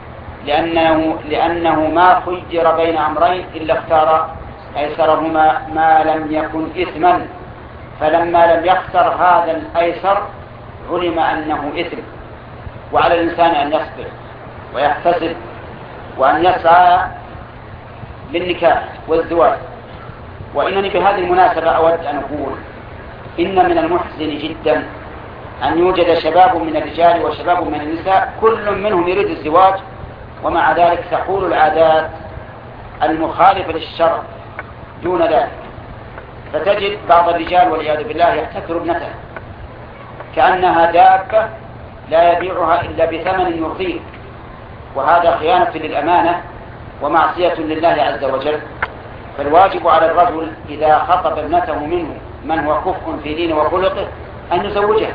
لأنه ما خير بين أمرين إلا اختار أيسرهما ما لم يكن إثما، فلما لم يختر هذا الأيسر علم أنه إثم. وعلى الإنسان أن يصبر ويحتسب وأن يسعى للنكاح والزواج. وإنني بهذه المناسبة أود أن أقول إن من المحزن جدا أن يوجد شباب من الرجال وشباب من النساء كل منهم يريد الزواج، ومع ذلك تحول العادات المخالفة للشرع دون ذلك. فتجد بعض الرجال والعياذ بالله يحتكر ابنته كأنها دابة لا يبيعها إلا بثمن يرضيه، وهذا خيانة للأمانة ومعصية لله عز وجل. فالواجب على الرجل إذا خطب ابنته منه من هو كفء في دينه وخلقه أن يزوجها.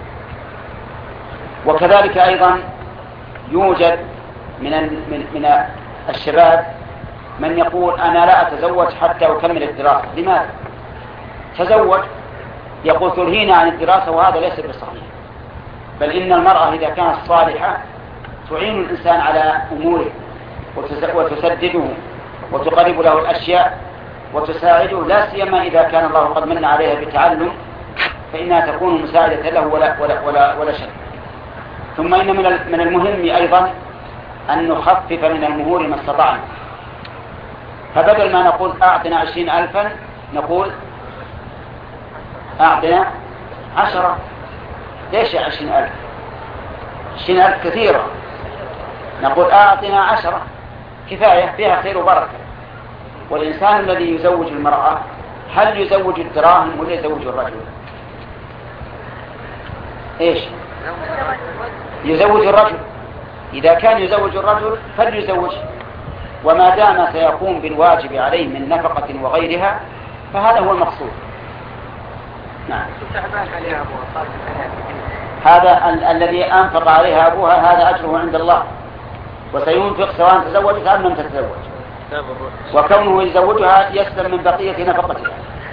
وكذلك أيضا يوجد من الشباب من يقول أنا لا أتزوج حتى أكمل الدراسة. لماذا؟ تزوج يقول تلهينا عن الدراسة، وهذا ليس بصحيح، بل إن المرأة إذا كانت صالحة تعين الإنسان على أموره وتسدده وتقرب له الأشياء وتساعده، لا سيما إذا كان الله قد من عليها بتعلم فإنها تكون مساعدة له ولا شك. ثم إن من المهم أيضا أن نخفف من المهور ما استطعنا، فبدل ما نقول أعطنا 20,000 نقول أعطنا 10. ليش 20,000؟ 20,000 كثيرة. نقول أعطنا 10 كفاية، فيها خير وبركة. والإنسان الذي يزوج المرأة هل يزوج الدراهم ولا يزوج الرجل؟ إيش؟ يزوج الرجل، إذا كان يزوج الرجل فليزوج، وما دام سيقوم بالواجب عليه من نفقة وغيرها فهذا هو المقصود. نعم. هذا الذي أنفق عليها أبوها هذا أجره عند الله، وسينفق سواء تزوجت أم لم تتزوج، وكونه يزوجها يسلم من بقية نفقتها.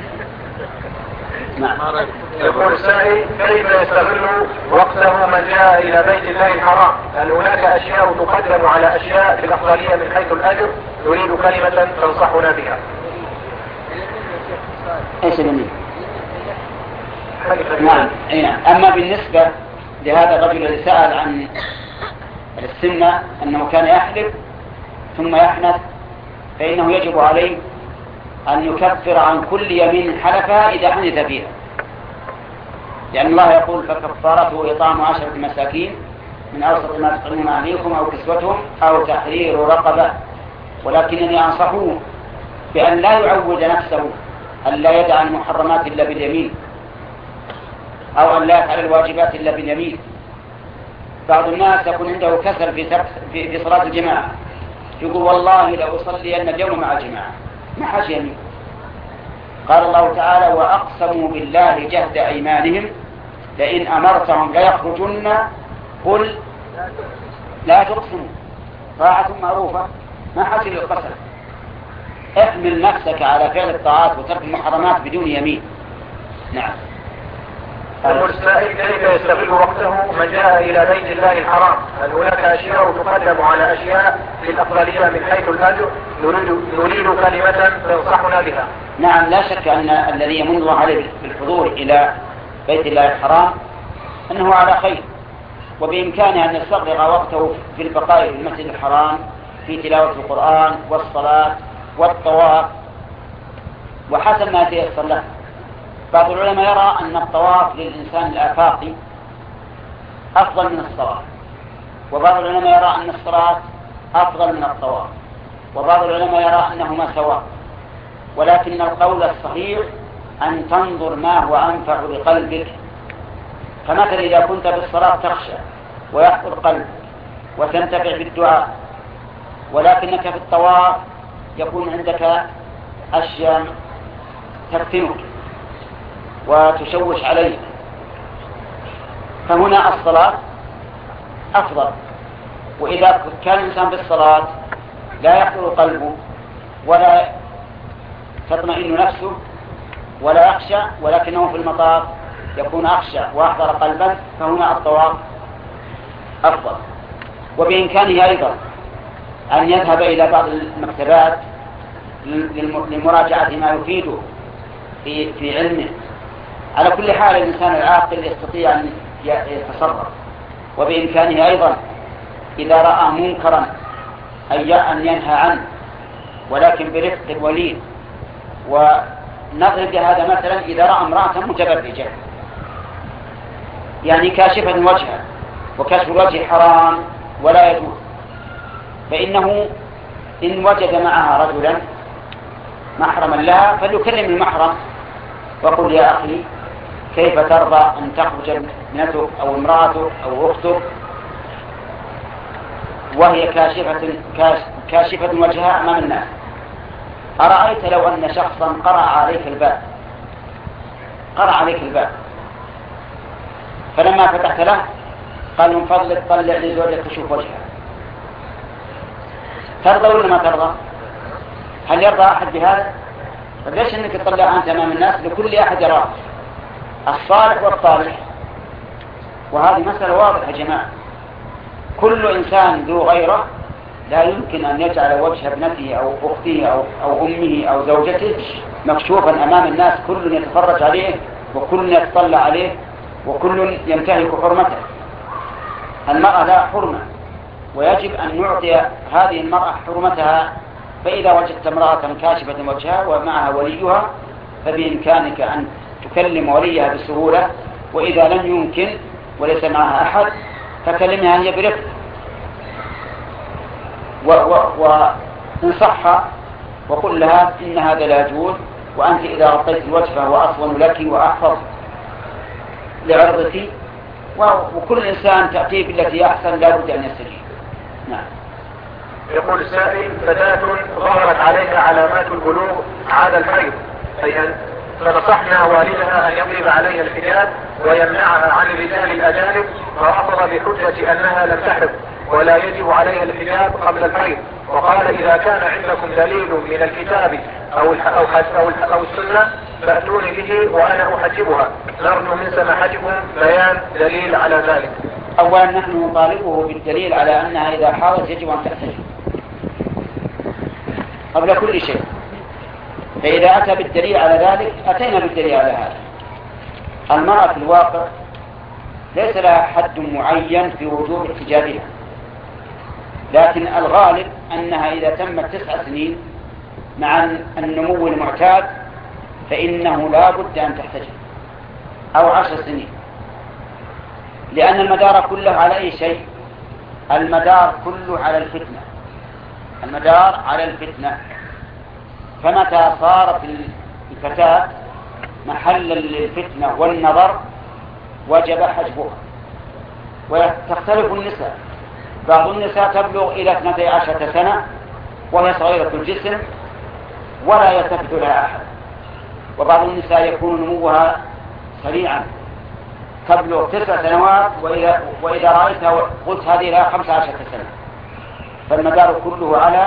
نعم. يقول السائل: كيف يستغل وقته من جاء إلى بيت الله الحرام؟ هل هناك أشياء تقدم على أشياء بالأفضلية من حيث الأجر؟ نريد كلمة تنصحنا بها. ايش الذي؟ نعم. أما بالنسبة لهذا الرجل الذي سأل عن السنة أنه كان يحلف ثم يحنث، فإنه يجب عليه أن يكفر عن كل يمين حلفها إذا حنث فيها، لأن الله يقول: فكفارته إطعام 10 مساكين من أوسط ما تطعمون أهليكم أو كسوتهم أو تحرير رقبة. ولكنني أنصحه بأن لا يعود نفسه أن لا يدع المحرمات إلا باليمين، أو أن لا يفعل الواجبات إلا باليمين. بعض الناس يكون عنده كسل في صلاة الجماعة، يقول: والله لأصلين اليوم مع الجماعة، ما حاش يمين. قال الله تعالى: وأقسموا بالله جهد أيمانهم لئن أمرتهم ليخرجن قل لا تقسموا طاعة معروفة، ما حاش للقسم. احمل نفسك على فعل الطاعات وترك المحرمات بدون يمين. نعم. يقول السائل: كيف يستغل وقته من جاء إلى بيت الله الحرام؟ هل هناك أشياء تقدم على أشياء بالأفضلية من حيث الأجر؟ نريد كلمة تنصحنا بها. نعم، لا شك أن الذي يمن الله عليه بالحضور إلى بيت الله الحرام أنه على خير، وبإمكانه أن يستغرق وقته في البقاء في المسجد الحرام في تلاوة القرآن والصلاة والطواف وحسب ما يتيسر له. بعض العلماء يرى أن الطواف للإنسان الآفاقي أفضل من الصلاة، وبعض العلماء يرى أن الصلاة أفضل من الطواف، وبعض العلماء يرى أنهما سواء. ولكن القول الصحيح أن تنظر ما هو أنفع لقلبك. فمثلا إذا كنت بالصلاة تخشى ويحضر قلبك وتنتفع بالدعاء، ولكنك في الطواف يكون عندك أشياء تفتنك وتشوش عليك، فهنا الصلاة أفضل. وإذا كان الإنسان بالصلاة لا يحضر قلبه ولا تطمئن نفسه ولا يخشى، ولكنه في المطاف يكون أخشى وأحضر قلبا، فهنا الطواف أفضل. وبإمكانه أيضا أن يذهب إلى بعض المكتبات لمراجعة ما يفيده في علمه. على كل حال الإنسان العاقل يستطيع أن يتصرف. وبإمكانه أيضا إذا رأى منكرا أن ينهى عنه، ولكن برفق ولين. ونضرب هذا مثلا: إذا رأى امرأة متبرجة يعني كاشفة وجهها، وكشف الوجه حرام ولا يجوز، فإنه إن وجد معها رجلا محرما لها فليكلم المحرم وقل: يا أخي، كيف ترضى أن تخرج ابنتك أو امرأتك أو أختك وهي كاشفة وجهها أمام الناس؟ أرأيت لو أن شخصا قرع عليك الباب فلما فتحت له قال: من فضلك طلع لزوجك تشوف وجهها، ترضى ولا ما ترضى؟ هل يرضى أحد بهذا؟ فليش أنك تطلع أنت أمام الناس لكل أحد يراه، الصالح والطالح؟ وهذه مسألة واضحة يا جماعة. كل إنسان ذو غيره لا يمكن أن يجعل وجه ابنته أو أخته أو أمه أو زوجته مكشوفا أمام الناس، كل يتفرج عليه وكل يتطلع عليه وكل ينتهك حرمته. المرأة لها حرمة، ويجب أن نعطي هذه المرأة حرمتها. فإذا وجدت امرأة كاشفة وجهها ومعها وليها فبإمكانك أن تكلم وليها بسهولة، وإذا لم يمكن وليس معها أحد فكلمها هي برفق وانصحها وقل لها: إن هذا لا يجوز، وأنت إذا غطيت الوجه فهو أصون لك وأحفظ لعرضك، وكل إنسان تأتيه بالتي أحسن لا بد أن يستجيب. نعم. يقول السائل: فتاة ظهرت عليها علامات البلوغ عاد الحيض، فنصحنا والدها أن يضرب عليها الحجاب ويمنعها عن الرجال الأجانب، فرفض بحجة أنها لم تحض ولا يجب عليها الحجاب قبل الحيض، وقال: إذا كان عندكم دليل من الكتاب أو السنة فأتوني به وأنا أحجبها، نرجو من سماحتكم بيان دليل على ذلك. أولا نحن نطالبه بالدليل على أنها إذا حاضت يجب أن تحتجب قبل كل شيء، فإذا أتى بالدليل على ذلك أتينا بالدليل على هذا. المرأة في الواقع ليس لها حد معين في وجوب احتجابها، لكن الغالب أنها إذا تمت 9 سنين مع النمو المعتاد فإنه لا بد أن تحتجب، أو 10 سنين، لأن المدار كله على أي شيء؟ المدار كله على الفتنة، المدار على الفتنة. فمتى صارت الفتاة محلا للفتنة والنظر وجب حجبها. وتختلف النساء، بعض النساء تبلغ إلى 12 سنة وهي صغيرة الجسم ولا يلتفت لها أحد، وبعض النساء يكون نموها سريعا تبلغ 9 سنوات وإذا رأيتها قلت هذه لها 15 سنة. فالمدار كله على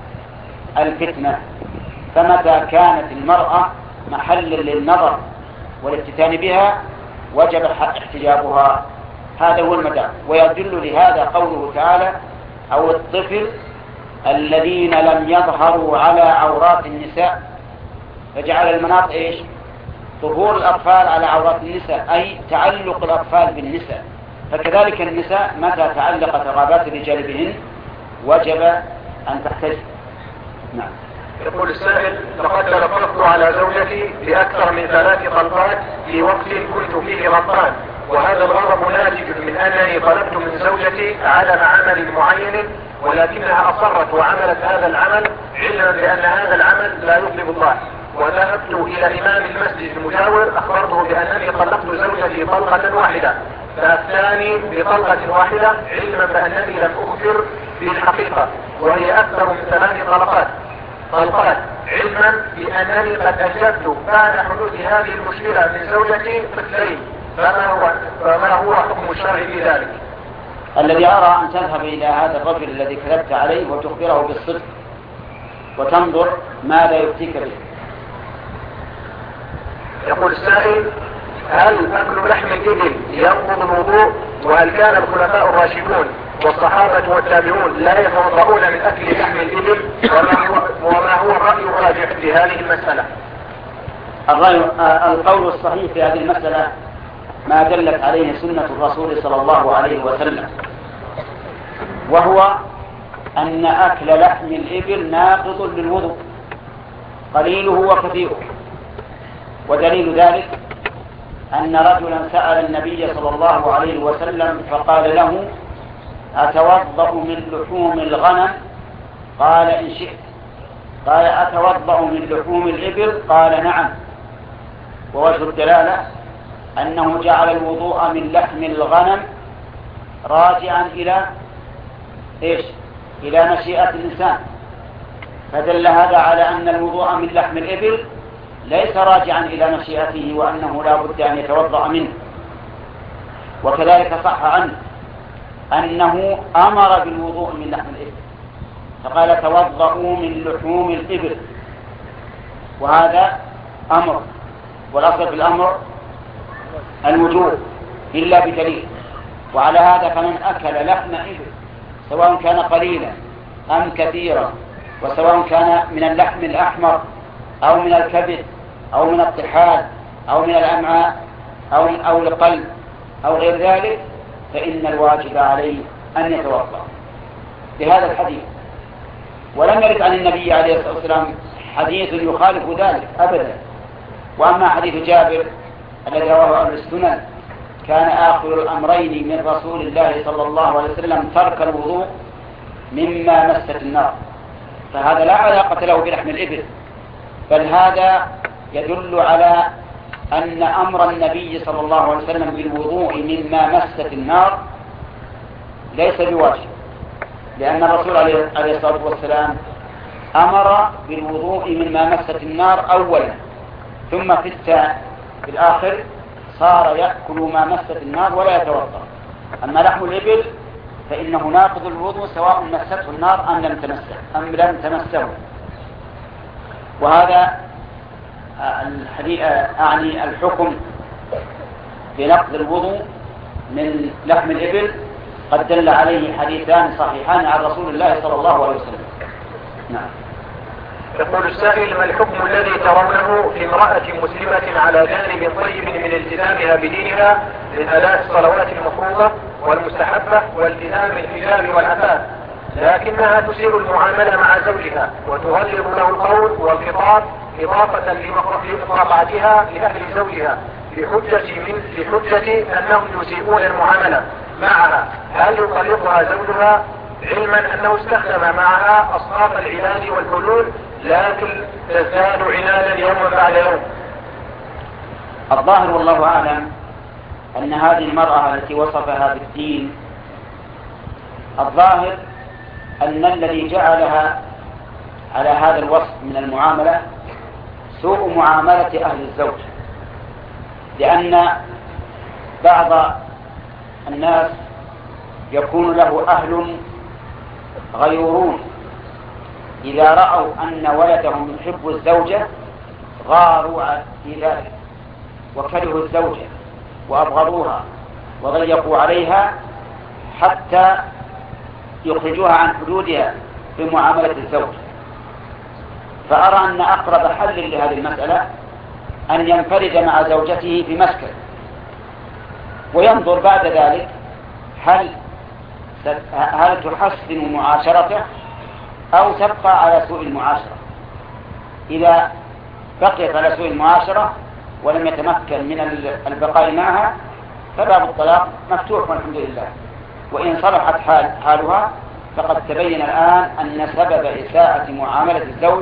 الفتنة. فمتى كانت المرأة محلا للنظر والافتتان بها وجب احتجابها، هذا هو المدار. ويدل لهذا قوله تعالى: أو الطفل الذين لم يظهروا على عورات النساء، فجعل المناط إيش؟ ظهور الأطفال على عورات النساء، أي تعلق الأطفال بالنساء. فكذلك النساء متى تعلقت رغبات الرجال بهن وجب أن تحتجب. نعم. يقول السائل: لقد تلفظت على زوجتي بأكثر من 3 طلقات في وقت كنت فيه غضبان، وهذا الغضب ناتج من أنني طلبت من زوجتي عدم عمل معين، ولكنها أصرت وعملت هذا العمل علما بأن هذا العمل لا يغضب الله. وذهبت إلى إمام المسجد المجاور أخبرته بأنني طلقت زوجتي طلقة واحدة، فأفتاني بطلقة واحدة علما بأنني لم أخبر بالحقيقة وهي أكثر من 3 طلقات، علما بأنني قد أجبت بعد حدوث هذه المشكلة من زوجتي طفلين، فما هو حكم الشرع في ذلك؟ الذي أرى أن تذهب إلى هذا الرجل الذي كذبت عليه وتخبره بالصدق وتنظر ماذا يفتيك به. يقول السائل: هل أكل لحم الإبل ينقض الوضوء؟ وهل كان الخلفاء الراشدون والصحابة والتابعون لا يتوضؤون من أكل لحم الإبل؟ وما هو الرأي الراجح في هذه المسألة؟ القول الصحيح في هذه المسألة ما دلت عليه سنة الرسول صلى الله عليه وسلم، وهو أن أكل لحم الإبل ناقض للوضوء قليله وكثيره. ودليل ذلك أن رجلا سأل النبي صلى الله عليه وسلم فقال له: أتوضأ من لحوم الغنم؟ قال: إن شئت. قال: أتوضأ من لحوم الإبل؟ قال: نعم. ووجه الدلالة أنه جعل الوضوء من لحم الغنم راجعا إلى إيش؟ إلى مشيئة الإنسان، فدل هذا على أن الوضوء من لحم الإبل ليس راجعا إلى مشيئته وأنه لا بد أن يتوضأ منه. وكذلك صح عنه أنه أمر بالوضوء من لحم الإبل، فقال: توضؤوا من لحوم الإبل، وهذا أمر، والأصل في الأمر الوجوب إلا بدليل. وعلى هذا فمن أكل لحم إبل سواء كان قليلا أم كثيرا، وسواء كان من اللحم الأحمر أو من الكبد أو من الطحال أو من الأمعاء أو القلب أو غير ذلك، فإن الواجب عليه أن يتوضأ بهذا الحديث. ولم يرد عن النبي عليه الصلاة والسلام حديث يخالف ذلك أبدا. وأما حديث جابر الذي رواه أهل السنن: كان آخر الأمرين من رسول الله صلى الله عليه وسلم ترك الوضوء مما مست النار، فهذا لا علاقة له بلحم الإبل، بل هذا يدل على أن أمر النبي صلى الله عليه وسلم بالوضوء مما مست النار ليس بواجب، لأن الرسول عليه الصلاة والسلام أمر بالوضوء مما مست النار أولا، ثم في الآخر صار يأكل ما مست النار ولا يتوضأ. أما لحم الإبل فإنه ناقض الوضوء سواء مسته النار أم لم تمسه. وهذا أعني الحكم بنقض الوضوء من لحم الإبل قد دل عليه حديثان صحيحان عن رسول الله صلى الله عليه وسلم. نعم. يقول السائل: ما الحكم الذي ترونه في امرأة مسلمة على جانب طيب من التزامها بدينها من أداء الصلوات المفروضة والمستحبة والتزام الحجاب والعفاف، لكنها تسير المعاملة مع زوجها وتغلظ له القول والخطاب إضافة لمقاطعتها لأهل زوجها بحجة أنهم يسيئون المعاملة معها؟ هل يطلقها زوجها علما أنه استخدم معها أصناف العلاج والحلول لكن تزداد عنادا يوما بعد يوم؟ الظاهر والله أعلم أن هذه المرأة التي وصفها بالدين، الظاهر أن الذي جعلها على هذا الوصف من المعاملة سوء معاملة أهل الزوج، لأن بعض الناس يكون له أهل غيورون إذا رأوا أن ولدهم يحب الزوجة غاروا في ذلك وكرهوا الزوجة وأبغضوها وضيقوا عليها حتى يخرجوها عن حدودها في معاملة الزوج. فأرى أن أقرب حل لهذه المسألة أن ينفرد مع زوجته في مسكن وينظر بعد ذلك هل تحسن معاشرته أو تبقى على سوء المعاشرة. إذا بقيت على سوء المعاشرة ولم يتمكن من البقاء معها فباب الطلاق مفتوح والحمد لله. وإن صلحت حالها فقد تبين الآن أن سبب إساءة معاملة الزوج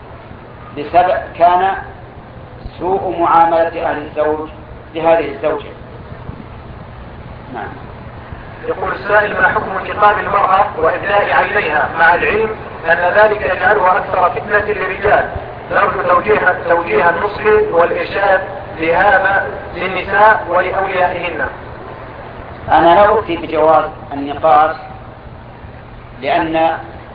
كان سوء معاملة أهل الزوج لهذه الزوجة. نعم. يقول السائل: ما حكم انتقام المرأة وإبداء عينيها مع العلم أن ذلك يجعلها أكثر فتنة للرجال؟ نرجو توجيه النصح والإرشاد لهذا للنساء ولأوليائهن. أنا لا أفتي بجواز النقاش، لأن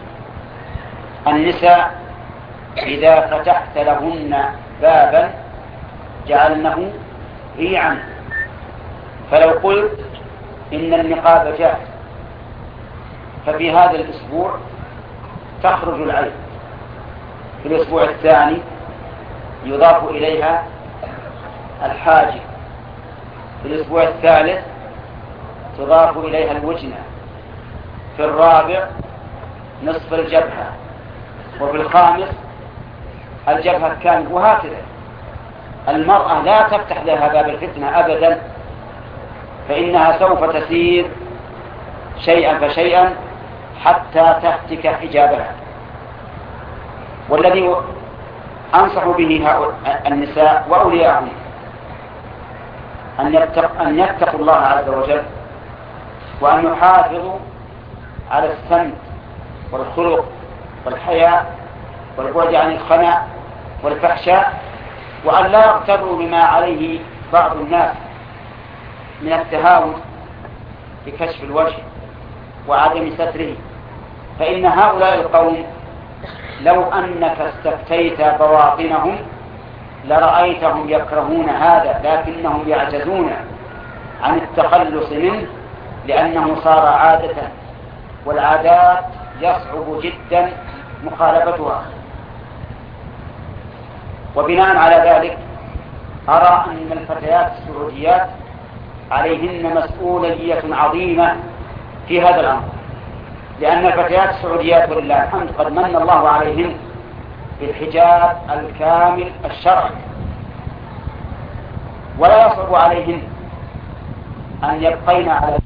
النساء إذا فتحت لهن بابا جعلنه ريعا. فلو قلت إن النقاب جاء ففي هذا الأسبوع تخرج العين، في الأسبوع الثاني يضاف إليها الحاجب، في الأسبوع الثالث تضاف إليها الوجنة، في الرابع نصف الجبهة، وفي الخامس الجبهة الكامل، وهكذا. المرأة لا تفتح لها باب الفتنة أبدا، فإنها سوف تسير شيئا فشيئا حتى تهتك حجابها. والذي أنصح به النساء وأولياءهم أن يتقوا الله عز وجل، وأن يحافظوا على السمت والخلق والحياء والبعد عن الخناء والفحشاء، وأن لا يغتروا بما عليه بعض الناس من التهاون بكشف الوجه وعدم ستره. فإن هؤلاء القوم لو أنك استفتيت بواطنهم لرأيتهم يكرهون هذا، لكنهم يعجزون عن التخلص منه لأنه صار عادة، والعادات يصعب جدا مخالفتها. وبناء على ذلك أرى أن الفتيات السعوديات عليهن مسؤولية عظيمة في هذا الأمر، لأن الفتيات السعوديات ولله الحمد قد من الله عليهن بالحجاب الكامل الشرعي، ولا يصعب عليهن أن يبقين على